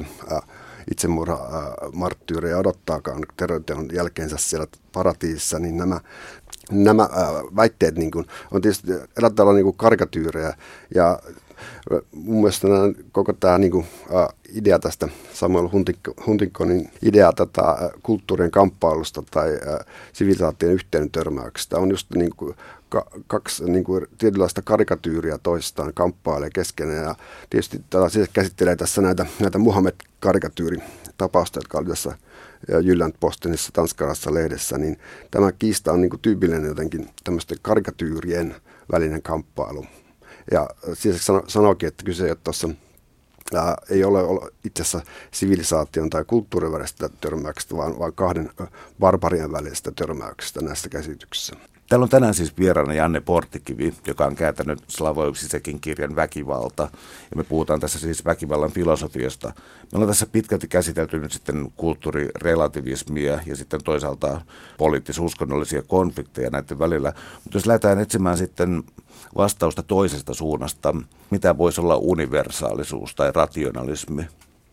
itsemurhamarttyyreja odottaakaan terroriteon jälkeensä siellä paratiisissa, niin nämä, nämä väitteet niin kuin, on tietysti eräällä tavalla niin kuin karikatyyrejä. Ja mun mielestä nämä, koko tämä niin kuin, idea tästä Samuel Huntingtonin idea tätä kulttuurien kamppailusta tai äh, sivilisaation yhteen törmäyksestä on just niin kuin kaksi niin kuin tietynlaista karikatyyriä toistaan kamppailee keskenään. Ja tietysti tätä siis käsittelee tässä näitä, näitä Muhammed-karikatyyritapausta, jotka oli tässä Jylland-Postenissa, tanskalaisessa lehdessä, niin tämä kiista on niin kuin tyypillinen jotenkin tämmöisten karikatyyrien välinen kamppailu. Ja siis sano, sanoikin, että kyse ei ole tuossa Ää, ei ole, ole itse asiassa sivilisaation tai kulttuurin välisestä törmäyksestä, vaan, vaan kahden barbarian välisestä törmäyksestä näissä käsityksissä. Täällä on tänään siis vieraana Janne Porttikivi, joka on kääntänyt Slavoj Žižekin kirjan Väkivalta. Ja me puhutaan tässä siis väkivallan filosofiasta. Me ollaan tässä pitkälti käsitelty nyt sitten kulttuurirelativismia ja sitten toisaalta poliittis-uskonnollisia konflikteja näiden välillä. Mutta jos lähdetään etsimään sitten vastausta toisesta suunnasta, mitä voisi olla universaalisuus tai rationalismi?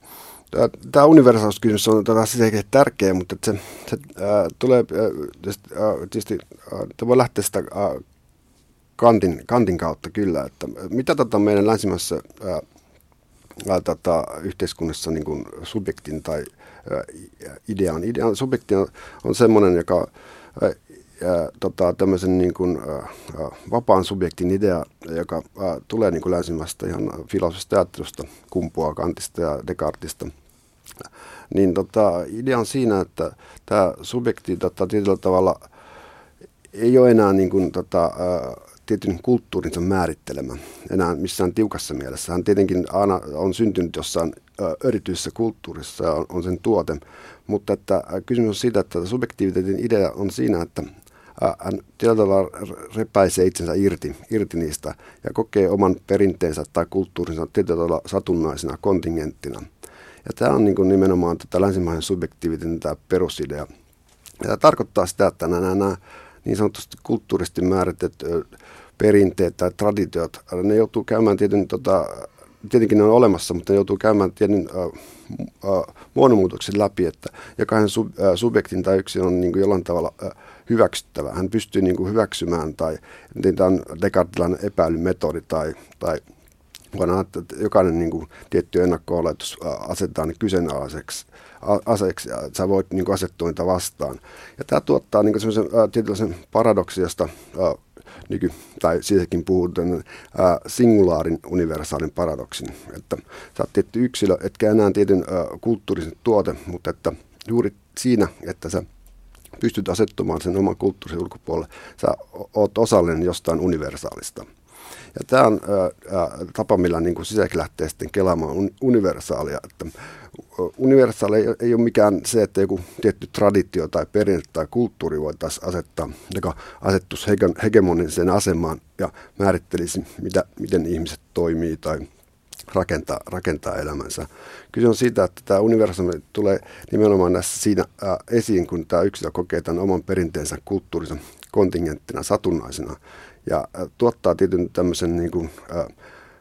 Tämä universaalisuuskysymys on sisäisesti tärkeä, mutta se, se ää, tulee tietysti, ää, voi lähteä sitä ää, kantin, kantin kautta kyllä, että mitä tota meidän länsimässä ää, ää, tota, yhteiskunnassa niin kuin subjektin tai ää, idean, idean subjekti on, on semmoinen, joka ää, ää, tota, tämmöisen niin kuin, ää, vapaan subjektin idea, joka ää, tulee niin kuin länsimästä ihan filosofisesta ajattelusta, kumpuaa Kantista ja Descartesista. Niin tota, idea on siinä, että tämä subjekti tota, tietyllä tavalla ei ole enää niin kuin, tota, ää, tietyn kulttuurinsa määrittelemä enää missään tiukassa mielessä. Hän tietenkin aina on syntynyt jossain ää, erityisessä kulttuurissa ja on, on sen tuote, mutta että, ää, kysymys on siitä, että subjektiiviteetin idea on siinä, että ää, hän tietyllä tavalla repäisee itsensä irti, irti niistä ja kokee oman perinteensä tai kulttuurinsa tietyllä tavalla satunnaisena, kontingenttina. Ja tämä on niin kuin nimenomaan tätä länsimaisen subjektiiviteetin tämä perusidea. Ja tämä tarkoittaa sitä, että nämä, nämä niin sanotusti kulttuurisesti määritetyt perinteet tai traditiot, ne joutuu käymään tietyn, tota, tietenkin ne on olemassa, mutta ne joutuu käymään tietyn äh, äh, muodonmuutoksen läpi, että jokainen sub, äh, subjektin tai yksilön on niin kuin jollain tavalla äh, hyväksyttävä. Hän pystyy niin kuin hyväksymään, tai tämä on Descartesilainen epäilymetodi, tai, tai voidaan että jokainen niin kuin, tietty ennakko-oletus asetetaan niin kyseenalaiseksi aseeksi, ja sä voit niin kuin, asettua niitä vastaan. Ja tämä tuottaa niin semmoisen tietynlaisen paradoksiasta, ää, nyky, tai siitäkin puhutaan, ää, singulaarin universaalin paradoksin. Että sä oot tietty yksilö, etkä enää tietyn ää, kulttuurisen tuote, mutta että juuri siinä, että sä pystyt asettumaan sen oman kulttuurisen ulkopuolelle, sä oot osallinen jostain universaalista. Ja tämä on ää, tapa, millä niin kuin Žižek lähtee sitten kelaamaan un, universaalia. Että universaali ei, ei ole mikään se, että joku tietty traditio tai perinne tai kulttuuri voitaisiin asettaa, joka asettuisi hege, hegemoniseen asemaan ja määrittelisi, mitä, miten ihmiset toimii tai rakentaa, rakentaa elämänsä. Kyse on siitä, että tämä universaali tulee nimenomaan näissä siinä ää, esiin, kun tämä yksilö kokee tämän oman perinteensä kulttuurisen kontingenttina, satunnaisena. Ja ä, tuottaa tietyn tämmöisen niin kuin, ä, ä,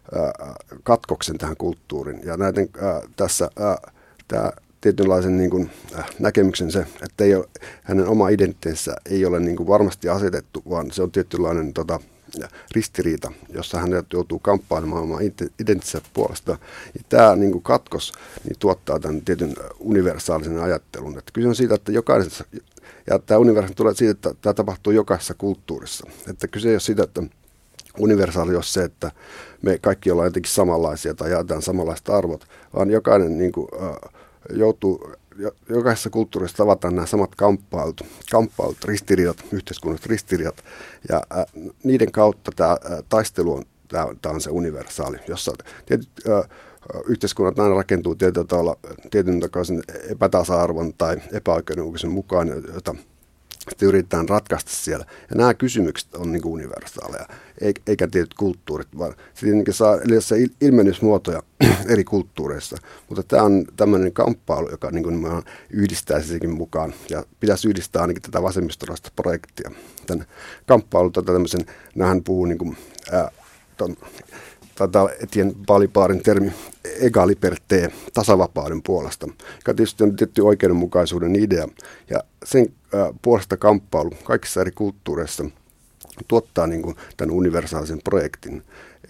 katkoksen tähän kulttuuriin. Ja näiden ä, tässä tämä tietynlaisen niin kuin, ä, näkemyksen se, että ei ole, hänen oma identiteetinsä ei ole niin kuin varmasti asetettu, vaan se on tietynlainen tota, ristiriita, jossa hän joutuu kamppailemaan oman identiteetinsä puolesta. Ja tämä niin kuin katkos niin tuottaa tämän tietyn universaalisen ajattelun. Että kyse on siitä, että jokaisessa ja tämä universaali tulee siitä, että tämä tapahtuu jokaisessa kulttuurissa. Että kyse ei ole siitä, että universaali on se, että me kaikki ollaan jotenkin samanlaisia tai jaetaan samanlaiset arvot, vaan jokainen niin kuin, äh, joutuu, jokaisessa kulttuurissa tavataan nämä samat kamppailut, kamppailut ristiriidat, yhteiskunnalliset ristiriidat, ja äh, niiden kautta tämä äh, taistelu on, tämä, tämä on se universaali, jossa tietyt äh, yhteiskunnat aina rakentuu tietyllä tavalla tietyn takaisin epätasa-arvon tai epäoikeudenmukaisen mukaan, jota sitten yritetään ratkaista siellä. Ja nämä kysymykset on niin kuin universaaleja, eikä tietyt kulttuurit, vaan se tietenkin saa ilmennysmuotoja eri kulttuureissa. Mutta tämä on tämmöinen kamppailu, joka niin kuin yhdistää sisäkin mukaan, ja pitäisi yhdistää ainakin tätä vasemmistolaista projektia. Tämän kamppailu, tämmöisen, nämähän puhuu niin kuin, ää, ton, Tämä Etienne Baliparin termi égale liberté, tasavapauden puolesta, joka tietysti on tietty oikeudenmukaisuuden idea. Ja sen äh, puolesta kamppailu kaikissa eri kulttuureissa tuottaa niin kuin tämän universaalisen projektin.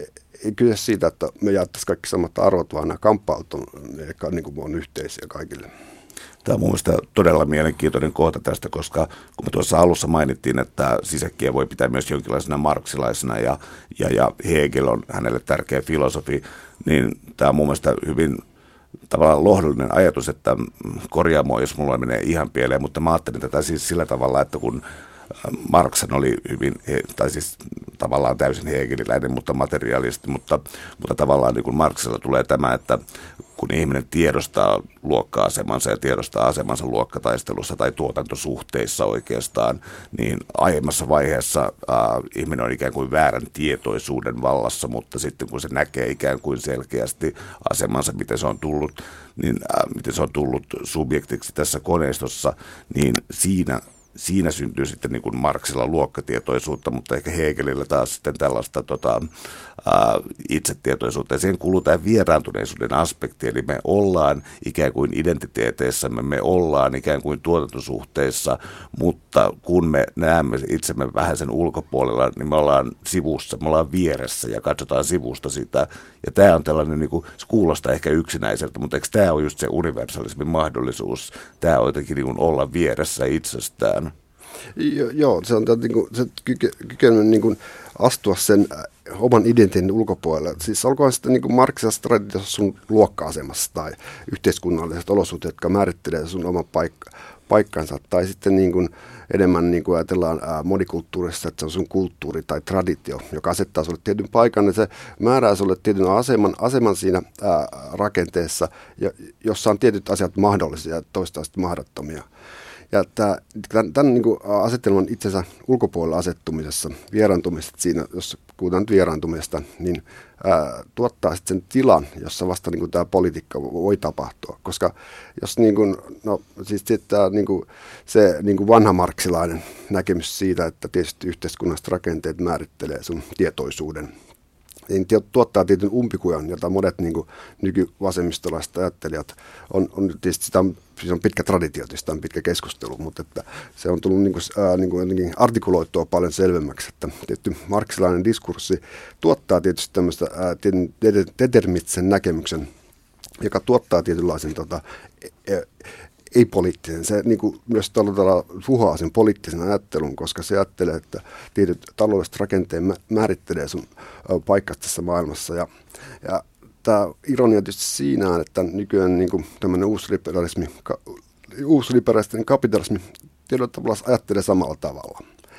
Ei kyse siitä, että me jaettaisiin kaikki samat arvot, vaan nämä kamppailut on, jotka niin kuin on yhteisiä kaikille. Tämä on mun mielestä todella mielenkiintoinen kohta tästä, koska kun me tuossa alussa mainittiin, että Zizekiä voi pitää myös jonkinlaisena marksilaisena ja, ja, ja Hegel on hänelle tärkeä filosofi, niin tämä on mun mielestä hyvin tavallaan lohdullinen ajatus, että korjaamoa, jos mulla menee ihan pieleen, mutta mä ajattelin tätä siis sillä tavalla, että kun Marxhan oli hyvin, tai siis tavallaan täysin hegeliläinen, mutta materialisti, mutta, mutta tavallaan niin kuin Marxilla tulee tämä, että kun ihminen tiedostaa luokka-asemansa ja tiedostaa asemansa luokkataistelussa tai tuotantosuhteissa oikeastaan, niin aiemmassa vaiheessa äh, ihminen on ikään kuin väärän tietoisuuden vallassa, mutta sitten kun se näkee ikään kuin selkeästi asemansa, miten se on tullut, niin, äh, miten se on tullut subjektiksi tässä koneistossa, niin siinä Siinä syntyy sitten niin kuin Marxilla luokkatietoisuutta, mutta ehkä Hegelillä taas sitten tällaista tota, ää, itsetietoisuutta. Ja siihen kuuluu tämä vieraantuneisuuden aspekti, eli me ollaan ikään kuin identiteeteissämme, me ollaan ikään kuin tuotantosuhteissa, mutta kun me näemme itsemme vähän sen ulkopuolella, niin me ollaan sivussa, me ollaan vieressä ja katsotaan sivusta sitä. Ja tämä on tällainen, niin kuin, se kuulostaa ehkä yksinäiseltä, mutta eikö tämä ole just se universalismin mahdollisuus, tämä on jotenkin niin kuin olla vieressä itsestään. Jo, joo, se on niin kuin, se kykennyt niin kuin astua sen oman identiteetin ulkopuolelle. Siis olkoon sitten niin kuin marksilaisessa traditiossa sun luokka-asemassa tai yhteiskunnalliset olosuhteet, jotka määrittelee sun oman paikka, paikkansa, tai sitten niin kuin enemmän niin kuin ajatellaan ää, monikulttuurissa, että se on sun kulttuuri tai traditio, joka asettaa sulle tietyn paikan, ja se määrää sulle tietyn aseman, aseman siinä ää, rakenteessa, ja, jossa on tietyt asiat mahdollisia ja toistaiseksi mahdottomia. Ja tämän, tämän niin kuin asetelman itsensä ulkopuolella asettumisessa, vieraantumisesta siinä, jos puhutaan vieraantumisesta, niin ää, tuottaa sitten sen tilan, jossa vasta niin kuin tämä politiikka voi tapahtua. Koska jos niin kuin, no siis tämä, niin kuin, se niin kuin vanha marksilainen näkemys siitä, että tietysti yhteiskunnalliset rakenteet määrittelee sun tietoisuuden, niin tuottaa tietyn umpikujan, jota monet niin kuin nykyvasemmistolaiset ajattelijat on, on tietysti sitä on, siis on pitkä traditio, sitä on pitkä keskustelu, mutta että se on tullut niin kuin, ää, niin kuin artikuloitua paljon selvemmäksi, että tietty marksilainen diskurssi tuottaa tietysti tämmöistä ää, tietyn deterministisen näkemyksen, joka tuottaa tietynlaisen tota, e, ei-poliittisen. Se niin kuin myös tällä tavalla tuhoaa sen poliittisen ajattelun, koska se ajattelee, että tietyt taloudelliset rakenteet määrittelee sun paikka tässä maailmassa. Ja, ja tämä ironia tietysti siinä, että nykyään niin kuin tämmöinen uusliberalismi, ka, uusliberalistinen kapitalismi tietyllä tavalla ajattelee samalla tavalla.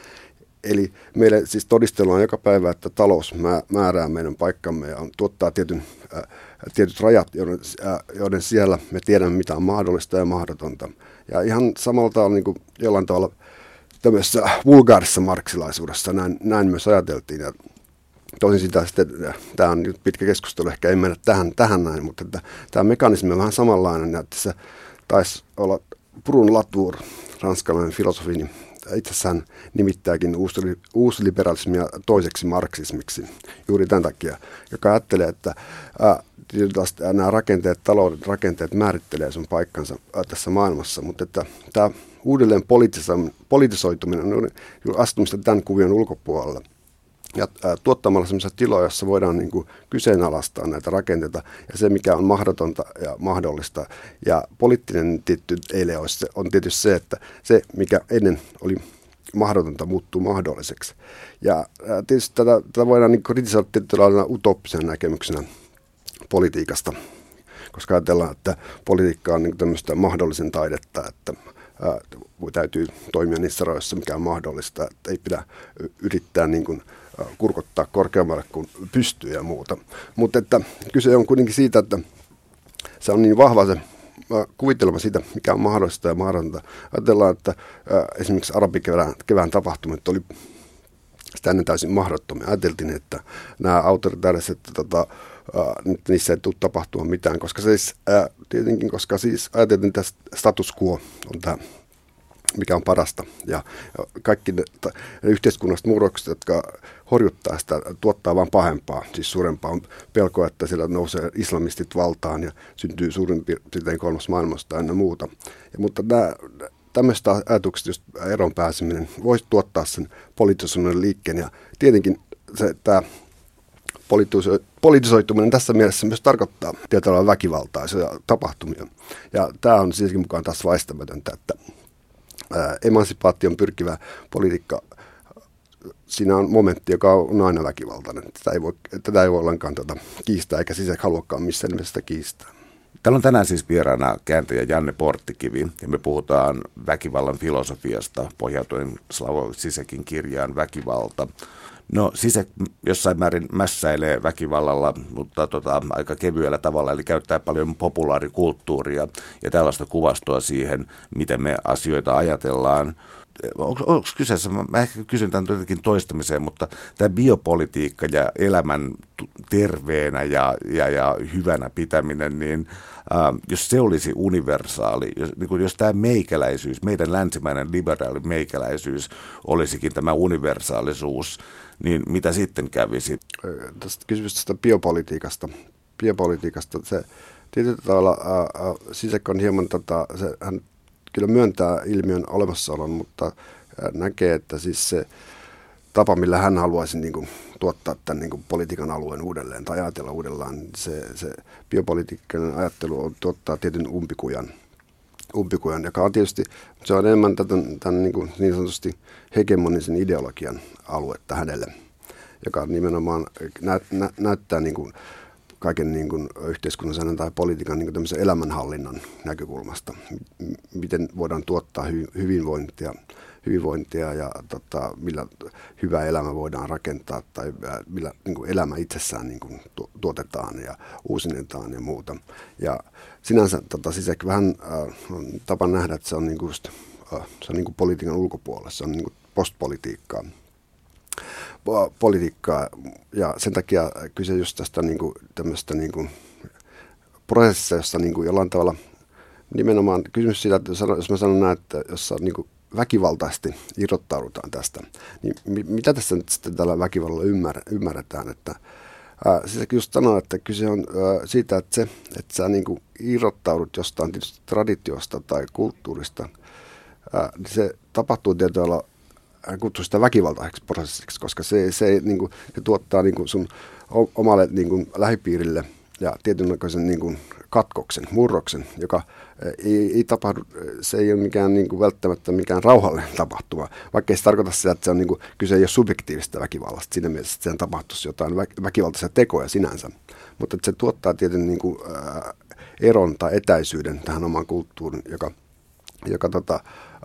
Eli meille siis todistellaan joka päivä, että talous määrää meidän paikkamme ja tuottaa tietyn, ää, tietyt rajat, joiden, ää, joiden siellä me tiedämme, mitä on mahdollista ja mahdotonta. Ja ihan samalla tavalla niin kuin jollain tavalla tämmöisessä vulgaarissa marksilaisuudessa näin, näin myös ajateltiin. Ja tosin sitä sitten, tämä on nyt pitkä keskustelu, ehkä ei mennä tähän, tähän näin, mutta että, tämä mekanismi on vähän samanlainen. Ja että se taisi olla Brun Latour, ranskalainen filosofi, niin itse asiassa hän nimittääkin uusliberalismia toiseksi marksismiksi juuri tämän takia, joka ajattelee, että ää, nämä rakenteet, talouden rakenteet määrittelee sun paikkansa ää, tässä maailmassa, mutta että tämä uudelleen politisoituminen on astumista tämän kuvion ulkopuolella ja ää, tuottamalla sellaisia tiloja, joissa voidaan niin kuin kyseenalaistaa näitä rakenteita ja se, mikä on mahdotonta ja mahdollista. Ja poliittinen tietty eilen on tietysti se, että se, mikä ennen oli mahdotonta, muuttuu mahdolliseksi. Ja ää, tietysti tätä, tätä voidaan niin kritisoida tietyllä utoppisena näkemyksenä politiikasta, koska ajatellaan, että politiikka on niin tämmöistä mahdollisen taidetta, että ää, täytyy toimia niissä rajoissa, mikä on mahdollista, että ei pidä yrittää niin kuin kurkottaa korkeammalle kuin pystyy ja muuta. Mutta että kyse on kuitenkin siitä, että se on niin vahva se kuvitelma siitä, mikä on mahdollista ja mahdotonta. Ajatellaan, että ää, esimerkiksi arabikevään kevään tapahtumat oli sitä ennen täysin mahdottomia. Ajateltiin, että nämä autoritääriset, tota, ää, niissä ei tule tapahtumaan mitään, koska siis, ää, tietenkin, koska siis ajateltiin, että status quo on tämä, mikä on parasta. Ja kaikki ne, ne yhteiskunnalliset murrokset, jotka horjuttaa sitä, tuottaa vain pahempaa. Siis suurempaa on pelkoa, että siellä nousee islamistit valtaan ja syntyy suurin piirtein kolmas maailmasta ja muuta. Ja, mutta nämä, tämmöistä ajatuksista just eron pääseminen voisi tuottaa sen politisoinnin liikkeen. Ja tietenkin se, tämä politisoituminen tässä mielessä myös tarkoittaa tietyllä väkivaltaisia tapahtumia. Ja tämä on siihenkin mukaan taas väistämätöntä, että ää, emansipaation pyrkivä politiikka, siinä on momentti, joka on aina väkivaltainen. Tätä ei voi, tätä ei voi ollenkaan tätä kiistää, eikä Zizek haluakaan missään nimessä sitä kiistää. Täällä on tänään siis vieraana kääntäjä Janne Porttikivi, ja me puhutaan väkivallan filosofiasta pohjautuen Slavoj Zizekin kirjaan Väkivalta. No Zizek jossain määrin mässäilee väkivallalla, mutta tota, aika kevyellä tavalla, eli käyttää paljon populaarikulttuuria ja tällaista kuvastoa siihen, miten me asioita ajatellaan. Onko, onko kyseessä, mä ehkä kysyn tämän jotenkin toistamiseen, mutta tämä biopolitiikka ja elämän terveenä ja, ja, ja hyvänä pitäminen, niin äh, jos se olisi universaali, jos, niin kuin, jos tämä meikäläisyys, meidän länsimäinen liberaali meikäläisyys olisikin tämä universaalisuus, niin mitä sitten kävisi? Tästä kysymyksestä biopolitiikasta. Biopolitiikasta se tietyllä tavalla Zizek on hieman, tota, se, hän kyllä myöntää ilmiön olemassaolon, mutta näkee, että siis se tapa, millä hän haluaisi niin kuin, tuottaa tämän niin kuin, politiikan alueen uudelleen tai ajatella uudellaan, se, se biopolitiikan ajattelu on, tuottaa tietyn umpikujan, umpikujan, joka on tietysti, se on enemmän tämän, tämän niin, kuin, niin sanotusti hegemonisen ideologian aluetta hänelle, joka nimenomaan nä, nä, näyttää niin kuin, kaiken niin kuin yhteiskunnan tai politiikan niin kuin tämmöisen elämänhallinnan näkökulmasta. M- miten voidaan tuottaa hy- hyvinvointia, hyvinvointia ja tota, millä hyvä elämä voidaan rakentaa tai millä niin kuin elämä itsessään niin kuin tu- tuotetaan ja uusinnetaan ja muuta. Ja sinänsä tota, Zizek vähän äh, on tapa nähdä, että se on, niin kuin just, äh, se on niin kuin politiikan ulkopuolella, se on niin kuin postpolitiikkaa. politiikkaa ja sen takia kyse just tästä niin kuin, tämmöistä niin kuin prosessista, jossa niin kuin jollain tavalla nimenomaan kysymys siitä, että jos mä sanon näin, että jossa niin kuin väkivaltaisesti irrottaudutaan tästä, niin mi- mitä tässä nyt sitten tällä väkivallalla ymmär- ymmärretään, että ää, siis just sanoo, että kyse on ää, siitä, että se, että sä niin kuin irrottaudut jostain tietysti traditiosta tai kulttuurista, ää, niin se tapahtuu tietyllä hän kutsui sitä väkivaltaiseksi prosessiksi, koska se, se, niin kuin, se tuottaa niin kuin sun omalle niin kuin, lähipiirille ja tietynlaisen niin kuin, katkoksen, murroksen, joka ei, ei tapahdu, se ei ole mikään niin kuin, välttämättä mikään rauhallinen tapahtuma, vaikka ei se tarkoita sitä, että se on, niin kuin, kyse ei ole subjektiivista väkivallasta siinä mielessä, että sen tapahtuisi jotain vä- väkivaltaisia tekoja sinänsä, mutta että se tuottaa tietyn niin kuin, ää, eron tai etäisyyden tähän omaan kulttuuriin, joka, joka tota,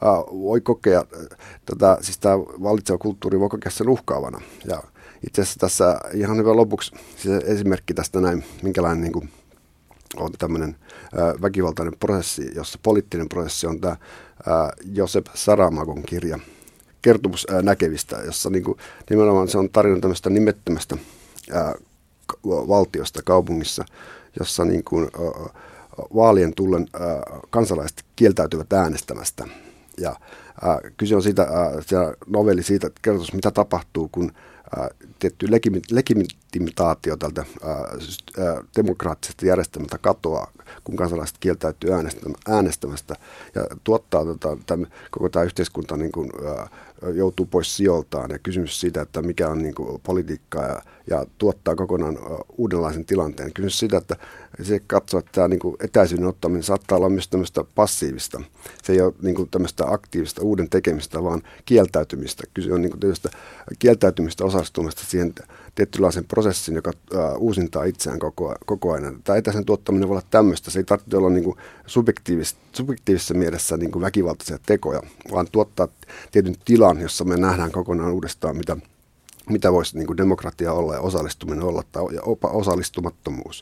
voi kokea, tätä, siis tämä vallitseva kulttuuri voi kokea sen uhkaavana. Ja itse asiassa tässä ihan hyvä lopuksi siis esimerkki tästä näin, minkälainen niin kuin, on tämmöinen ää, väkivaltainen prosessi, jossa poliittinen prosessi on tämä ää, Josep Saramakon kirja Kertomus ää, näkevistä, jossa niin kuin, nimenomaan se on tarina tämmöistä nimettömästä ää, valtiosta kaupungissa, jossa niin kuin, ää, vaalien tullen ää, kansalaiset kieltäytyvät äänestämästä. Ja ää, kyse on siitä, ää, novelli siitä, että kertoisi, mitä tapahtuu, kun ää, tietty legitimaatio tältä ää, ää, demokraattisesta järjestelmältä katoaa, kun kansalaiset kieltäytyy äänestämästä ja tuottaa tota, tämän, koko tämä yhteiskunta niin kuin, ää, joutuu pois sijoltaan ja kysymys siitä, että mikä on niin kuin, politiikkaa ja, ja tuottaa kokonaan ää, uudenlaisen tilanteen. Kysymys siitä, että se katsoo, että tämä niin kuin, etäisyyden ottaminen saattaa olla myös tämmöistä passiivista. Se ei ole niin kuin, tämmöistä aktiivista uuden tekemistä, vaan kieltäytymistä. Kyse on niin kuin, kieltäytymistä osallistumista siihen tietynlaisen prosessin, joka ää, uusintaa itseään koko, koko ajan. Tämä etäisen tuottaminen voi olla tämmöistä. Se ei tarvitse olla niin kuin, subjektiivis, subjektiivisessa mielessä niin kuin, väkivaltaisia tekoja, vaan tuottaa tietyn tilan, jossa me nähdään kokonaan uudestaan, mitä, mitä voisi niin kuin, demokratia olla ja osallistuminen olla tai ja opa, osallistumattomuus.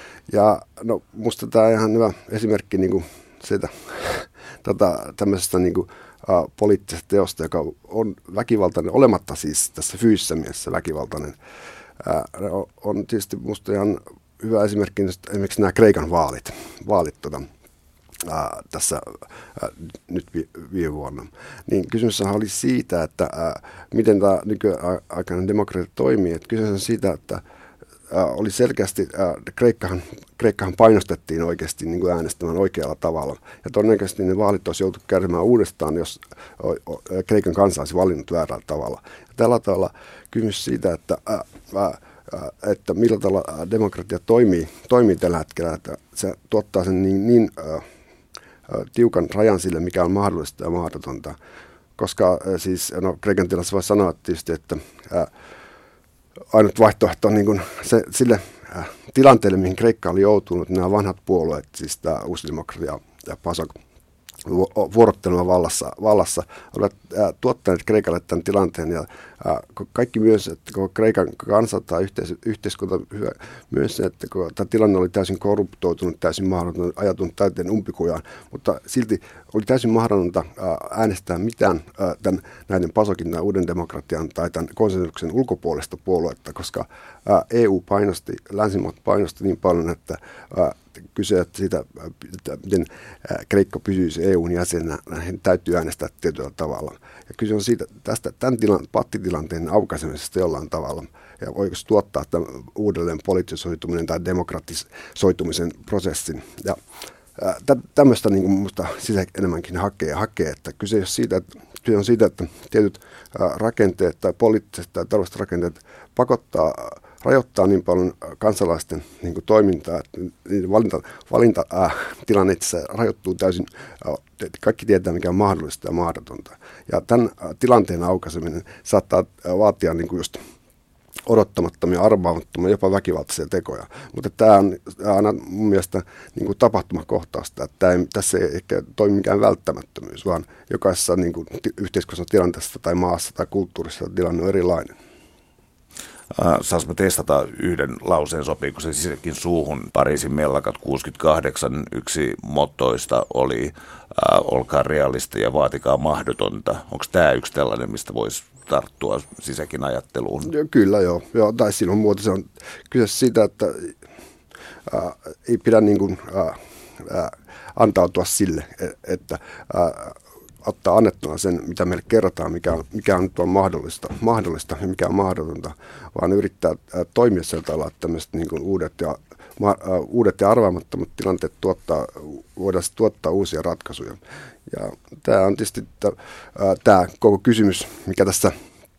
Ja no, musta tämä on ihan hyvä esimerkki niin kuin, siitä, tota, tämmöisestä niin kuin, Uh, poliittisesta teosta, joka on väkivaltainen, olematta siis tässä fyysisessä mielessä väkivaltainen. Uh, on tietysti musta ihan hyvä esimerkki esimerkiksi nämä Kreikan vaalit, vaalit tota, uh, tässä uh, nyt vi- viime vuonna. Niin kysymyshän oli siitä, että uh, miten tämä nykyaikainen demokratia toimii. Että kysymys on siitä, että äh, oli selkeästi, äh, Kreikkahan, Kreikkahan painostettiin oikeasti niin kuin äänestämään oikealla tavalla. Ja todennäköisesti ne vaalit olisi joutu käymään uudestaan, jos o, o, Kreikan kansa olisi valinnut väärällä tavalla. Ja tällä tavalla kysymys siitä, että, äh, äh, että millä tavalla demokratia toimii, toimii tällä hetkellä, että se tuottaa sen niin, niin äh, äh, tiukan rajan sille, mikä on mahdollista ja mahdotonta. Koska äh, siis, no Kreikan tilassa voi sanoa tietysti, että äh, ainut vaihtoehto on niin kuin se, sille äh, tilanteelle, mihin Kreikka oli joutunut, nämä vanhat puolueet, siis tämä Uusi Demokratia ja PASOK, vuorottelua vallassa, vallassa olivat äh, tuottaneet Kreikalle tämän tilanteen. Ja äh, kaikki myös, että koko Kreikan kansa tai yhteis- yhteiskunta myös, että tämä tilanne oli täysin korruptoitunut, täysin mahdoton, ajatunut täyteen umpikujaan, mutta silti oli täysin mahdotonta äh, äänestää mitään äh, tämän, näiden PASOKin tai Uuden Demokratian tai tämän konsensuksen ulkopuolesta puoluetta, koska äh, E U painosti, länsimaat painosti niin paljon, että äh, kyse siitä, että miten Kreikka pysyisi E U:n jäsenenä, hän täytyy äänestää tietyllä tavalla. Ja kyse on siitä, tästä tämän tilan, pattitilanteen aukaisemisesta jollain tavalla. Ja voiko se tuottaa tämän uudelleen poliittisoituminen tai demokratisoitumisen prosessin. Ja tä, tämmöistä niin kuin minusta sisä enemmänkin hakee, hakee, että kyse on siitä, että, kyse on siitä, että tietyt rakenteet tai poliittiset tai taloudelliset rakenteet pakottaa, rajoittaa niin paljon kansalaisten niin kuin toimintaa, että niiden valinta, valintatilanne itse rajoittuu täysin. Kaikki tietää, mikä on mahdollista ja mahdotonta. Ja tämän tilanteen aukaiseminen saattaa vaatia niin kuin just odottamattomia, arvaamattomia, jopa väkivaltaisia tekoja. Mutta tämä on aina mun mielestä niin kuin tapahtumakohtaista, että tämä ei, tässä ei ehkä toimi mikään välttämättömyys, vaan jokaisessa niin kuin yhteiskunnassa tilanteessa tai maassa tai kulttuurissa tilanne on erilainen. Saanko mä testata yhden lauseen, sopiiko se sisäkin suuhun? Pariisin mellakat kuusikymmentäkahdeksan, yksi mottoista oli äh, olkaa realista ja vaatikaa mahdotonta. Onko tämä yksi tällainen, mistä voisi tarttua sisäkin ajatteluun? Ja kyllä joo. joo tai silloin muoto se on kyse siitä, että äh, ei pidä niin kuin, äh, äh, antautua sille, että äh, ottaa annettuna sen, mitä meille kerrotaan, mikä on, mikä on nyt on mahdollista, mahdollista ja mikä on mahdotonta, vaan yrittää ää, toimia sieltä tavalla, että tämmöiset niin kuin uudet, ja, ma, ää, uudet ja arvaamattomat tilanteet tuottaa, voidaan tuottaa uusia ratkaisuja. Ja tämä on tietysti tämä koko kysymys, mikä tässä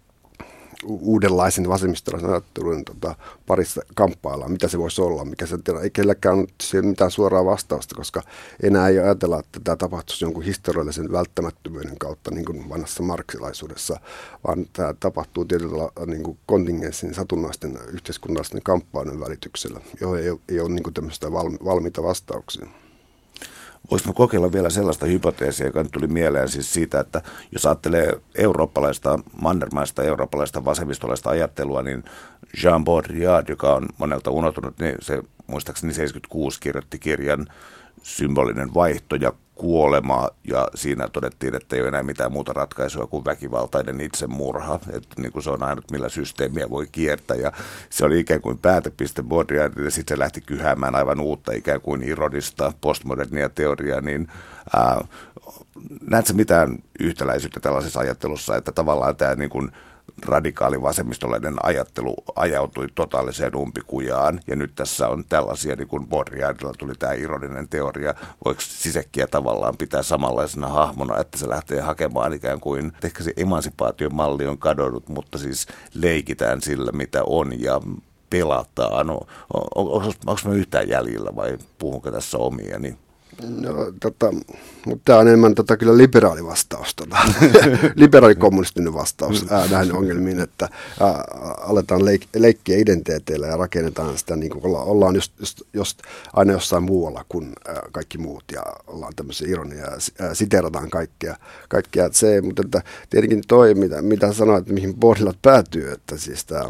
uudenlaisen vasemmistolaisen ajattelun tota, parissa kamppaillaan, mitä se voisi olla, mikä se ei kelläkään ole siihen mitään suoraa vastausta, koska enää ei ajatella, että tämä tapahtuisi jonkun historiallisen välttämättömyyden kautta, niin kuin vanhassa marksilaisuudessa, vaan tämä tapahtuu tietyllä niin kuin kontingenssin satunnaisten yhteiskunnallisten kamppailujen välityksellä, johon ei, ei ole niin kuin tämmöistä valmiita vastauksia. Voisimme kokeilla vielä sellaista hypoteesia, joka nyt tuli mieleen siis siitä, että jos ajattelee eurooppalaista, mannermaista eurooppalaista vasemmistolaista ajattelua, niin Jean Baudrillard, joka on monelta unohtunut, niin se muistaakseni seitsemänkymmentäkuusi kirjoitti kirjan Symbolinen vaihto ja kuolema, ja siinä todettiin, että ei ole enää mitään muuta ratkaisua kuin väkivaltainen itsemurha, että niin kuin se on ainut, millä systeemiä voi kiertää, ja se oli ikään kuin päätepiste Baudrillardille, ja sitten se lähti kyhäämään aivan uutta ikään kuin ironista postmodernia teoriaa, niin ää, näetkö mitään yhtäläisyyttä tällaisessa ajattelussa, että tavallaan tämä niin kuin radikaali vasemmistolainen ajattelu ajautui totaaliseen umpikujaan, ja nyt tässä on tällaisia, niin kuin Baudrillardilla tuli tämä ironinen teoria, voiko Sisekkiä tavallaan pitää samanlaisena hahmona, että se lähtee hakemaan ikään kuin, ehkä se emansipaation malli on kadonnut, mutta siis leikitään sillä, mitä on, ja pelataan. No, on, on, on, onko mä yhtään jäljellä, vai puhunko tässä omiani? No, tota, mutta tämä on enemmän tota, kyllä liberaalivastaus, tota, liberaalikommunistinen vastaus ää, näihin ongelmiin, että ää, aletaan leik- leikkiä identiteeteillä ja rakennetaan sitä, niin kuin olla, ollaan just, just, just aina jossain muualla kuin ää, kaikki muut, ja ollaan tämmöisiä ironia ja ää, siteerataan kaikkea. kaikkea se, mutta että tietenkin toi, mitä, mitä sanoit, että mihin Baudrillard päätyy, että siis tämä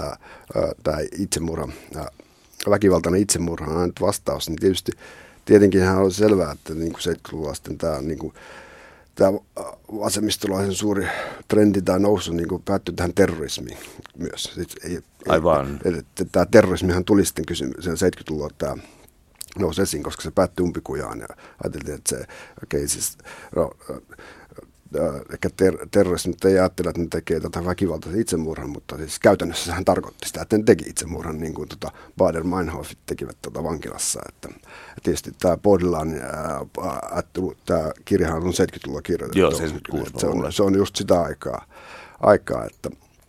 itsemurha, ää, väkivaltainen itsemurha on aina vastaus, niin tietysti Tietenkinhän on selvää, että niin kuin seitsemänkymmentäluvulla sitten tämä, niin kuin, tämä vasemmistolaisen suuri trendi tai nousu niin kuin päättyi tähän terrorismiin myös. Ei, Aivan. Ei, että tämä terrorismihan tuli sitten kysymys, sen seitsemänkymmentäluvulla tämä nousi esiin, koska se päättyi umpikujaan ja ajateltiin, että se, okei okay, siis, no, äh, ehkä ter- terroristit ei ajattele, että ne tekee tota väkivaltaisen itsemurhan, mutta siis käytännössä sehän tarkoitti sitä, että ne teki itsemurhan, niin kuin tota Baader-Meinhofit tekivät tota vankilassa. Että, tietysti tämä Baudelain ajattelu, tämä kirjahan on seitsemänkymmentäluvulla kirjoitettu. Joo, seitsemänkymmentäkuusi. Se on, se on just sitä aikaa, aikaa että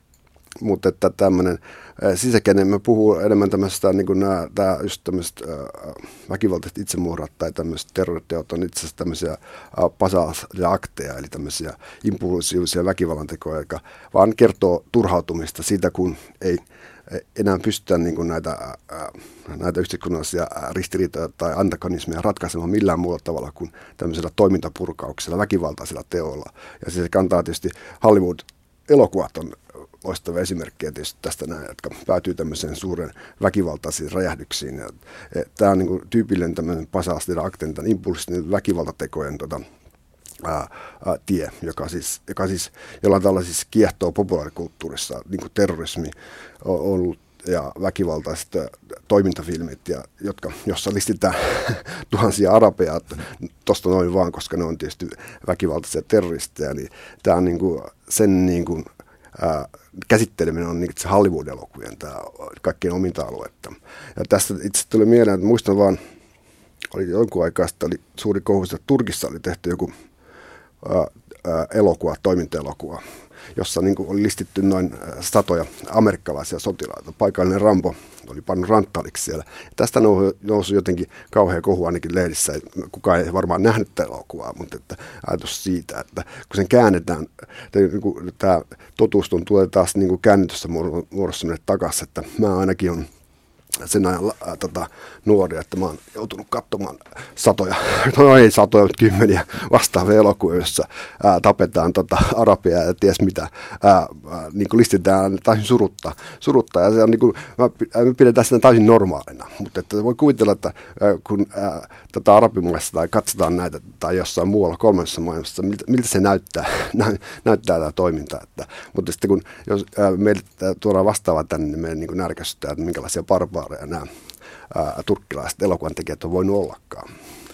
mutta että tämmöinen sisäkäinen, me puhuu enemmän tämmöistä, niin kuin nämä, tämä just tämmöiset äh, väkivaltaiset itsemurhat tai tämmöiset terroriteot on itse asiassa tämmöisiä äh, basaalia akteja, eli tämmöisiä impulsiivisia väkivallantekoja, jotka vaan kertoo turhautumista siitä, kun ei enää pystytä niin kuin näitä, äh, näitä yhteiskunnallisia ristiriitoja tai antagonismeja ratkaisemaan millään muulla tavalla kuin tämmöisellä toimintapurkauksella, väkivaltaisilla teoilla. Ja se kantaa tietysti Hollywood-elokuvat on loistava esimerkkejä tietysti tästä näin, jotka päätyy tämmöiseen suuren väkivaltaisiin räjähdyksiin. Ja, ja, tämä on niin kuin tyypillinen tämmöinen basaalistinen akten, tämän impulssinen väkivaltatekojen tota, ää, ää, tie, joka siis, joka siis jollain tavalla siis kiehtoo populaarikulttuurissa, niin kuin terrorismi on ollut ja väkivaltaiset toimintafilmit, ja, jotka, jossa listitään tuhansia arabeja tuosta noin vaan, koska ne on tietysti väkivaltaisia terroristeja, niin tämä on niin kuin sen niin kuin Ää, käsitteleminen on niin se Hollywood-elokuvien tämä kaikkein ominta aluetta. Ja tästä itse tuli mieleen, että muistan vaan, oli jonkun aikaa sitten oli suuri kohu, että Turkissa oli tehty joku ää, ää, elokuva, toimintaelokuva, jossa niin kuin oli listitty noin satoja amerikkalaisia sotilaita. Paikallinen Rambo oli pannut ranttaliksi siellä. Ja tästä nousi, nousi jotenkin kauhea kohu ainakin lehdissä. Kukaan ei varmaan nähnyt tätä elokuvaa, mutta että ajatus siitä, että kun sen käännetään, niin tämä totuus tulee taas niin kuin käännetyssä muodossa meille takaisin, että mä ainakin on sen ajan äh, tota, nuori, että mä oon joutunut katsomaan satoja, no ei satoja, mutta kymmeniä vastaavia elokuvia, joissa ää, tapetaan tota, arabia ja ties mitä, ää, ää, niin kuin listitään täysin surutta, surutta ja se on niin kuin, me pidetään sitä täysin normaalina, mutta että voi kuvitella, että ää, kun ää, tätä arabimaissa tai katsotaan näitä tai jossain muualla kolmannessa maailmassa, miltä, miltä se näyttää, nä, näyttää tämä toiminta, että, mutta sitten kun jos ää, meille tuodaan vastaavaa tänne, niin meidän niin närkästyttää, että minkälaisia barbaareja ja nämä ää, turkkilaiset elokuvan tekijät on voinut ollakaan.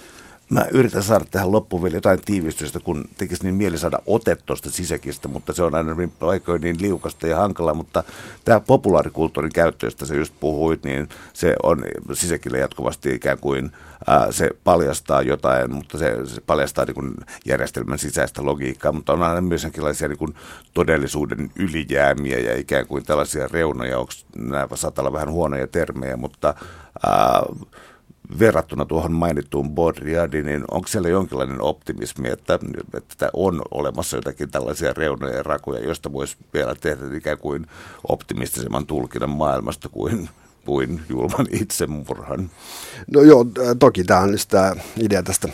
Mä yritän saada tähän loppuun vielä jotain tiivistystä, kun tekisi niin mieli saada ote tuosta sisäkistä, mutta se on aina niin paikoin niin liukasta ja hankalaa, mutta tämä populaarikulttuurin käyttö, josta sä just puhuit, niin se on sisäkille jatkuvasti ikään kuin ää, se paljastaa jotain, mutta se, se paljastaa niin kuin järjestelmän sisäistä logiikkaa, mutta on aina myös jonkinlaisia niin kuin todellisuuden ylijäämiä ja ikään kuin tällaisia reunoja, onko nämä saattaa olla vähän huonoja termejä, mutta ää, verrattuna tuohon mainittuun Baudrillardiin, niin onko siellä jonkinlainen optimismi, että, että on olemassa jotakin tällaisia reunoja ja rakoja, joista voisi vielä tehdä ikään kuin optimistisemman tulkinnan maailmasta kuin, kuin julman itsemurhan? No joo, toki tämä on tämä idea tästä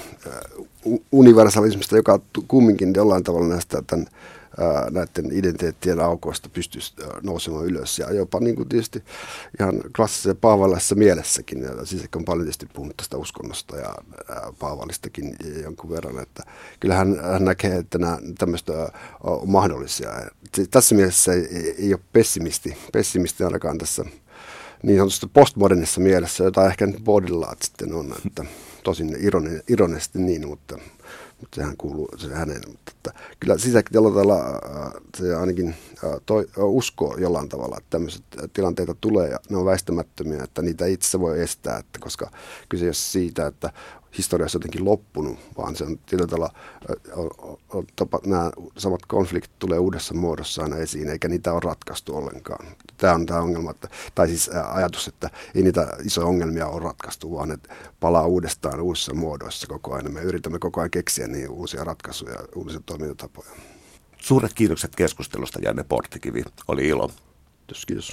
universalismista, joka kumminkin jollain tavalla näistä tämän näiden identiteettien aukoista pystyisi nousemaan ylös. Ja jopa niin kuin tietysti ihan klassisessa paavalaisessa mielessäkin. Ja siis on paljon tietysti puhunut tästä uskonnosta ja paavallistakin jonkun verran. Että kyllähän hän näkee, että nämä tämmöistä on mahdollisia. Tässä mielessä ei, ei ole pessimisti, pessimisti ainakaan tässä niin sanotusti postmodernissa mielessä, jota ehkä nyt Baudelaire sitten on. Että tosin ironinen, ironisesti niin, mutta mutta sehän kuuluu se hänen. Mutta että kyllä sisäkin jollain tavalla se ainakin toi, uskoo jollain tavalla, että tämmöiset tilanteita tulee ja ne on väistämättömiä, että niitä itse voi estää, että koska kyse ei ole siitä, että historiassa jotenkin loppunut, vaan se on tietyllä tavalla, nämä samat konfliktit tulee uudessa muodossa aina esiin, eikä niitä ole ratkaistu ollenkaan. Tämä on tämä ongelma, että, tai siis ajatus, että ei niitä isoja ongelmia ole ratkaistu, vaan ne palaa uudestaan uusissa muodoissa koko ajan. Me yritämme koko ajan keksiä niin uusia ratkaisuja, uusia toimintatapoja. Suuret kiitokset keskustelusta, Janne Porttikivi. Oli ilo. Kiitos, kiitos.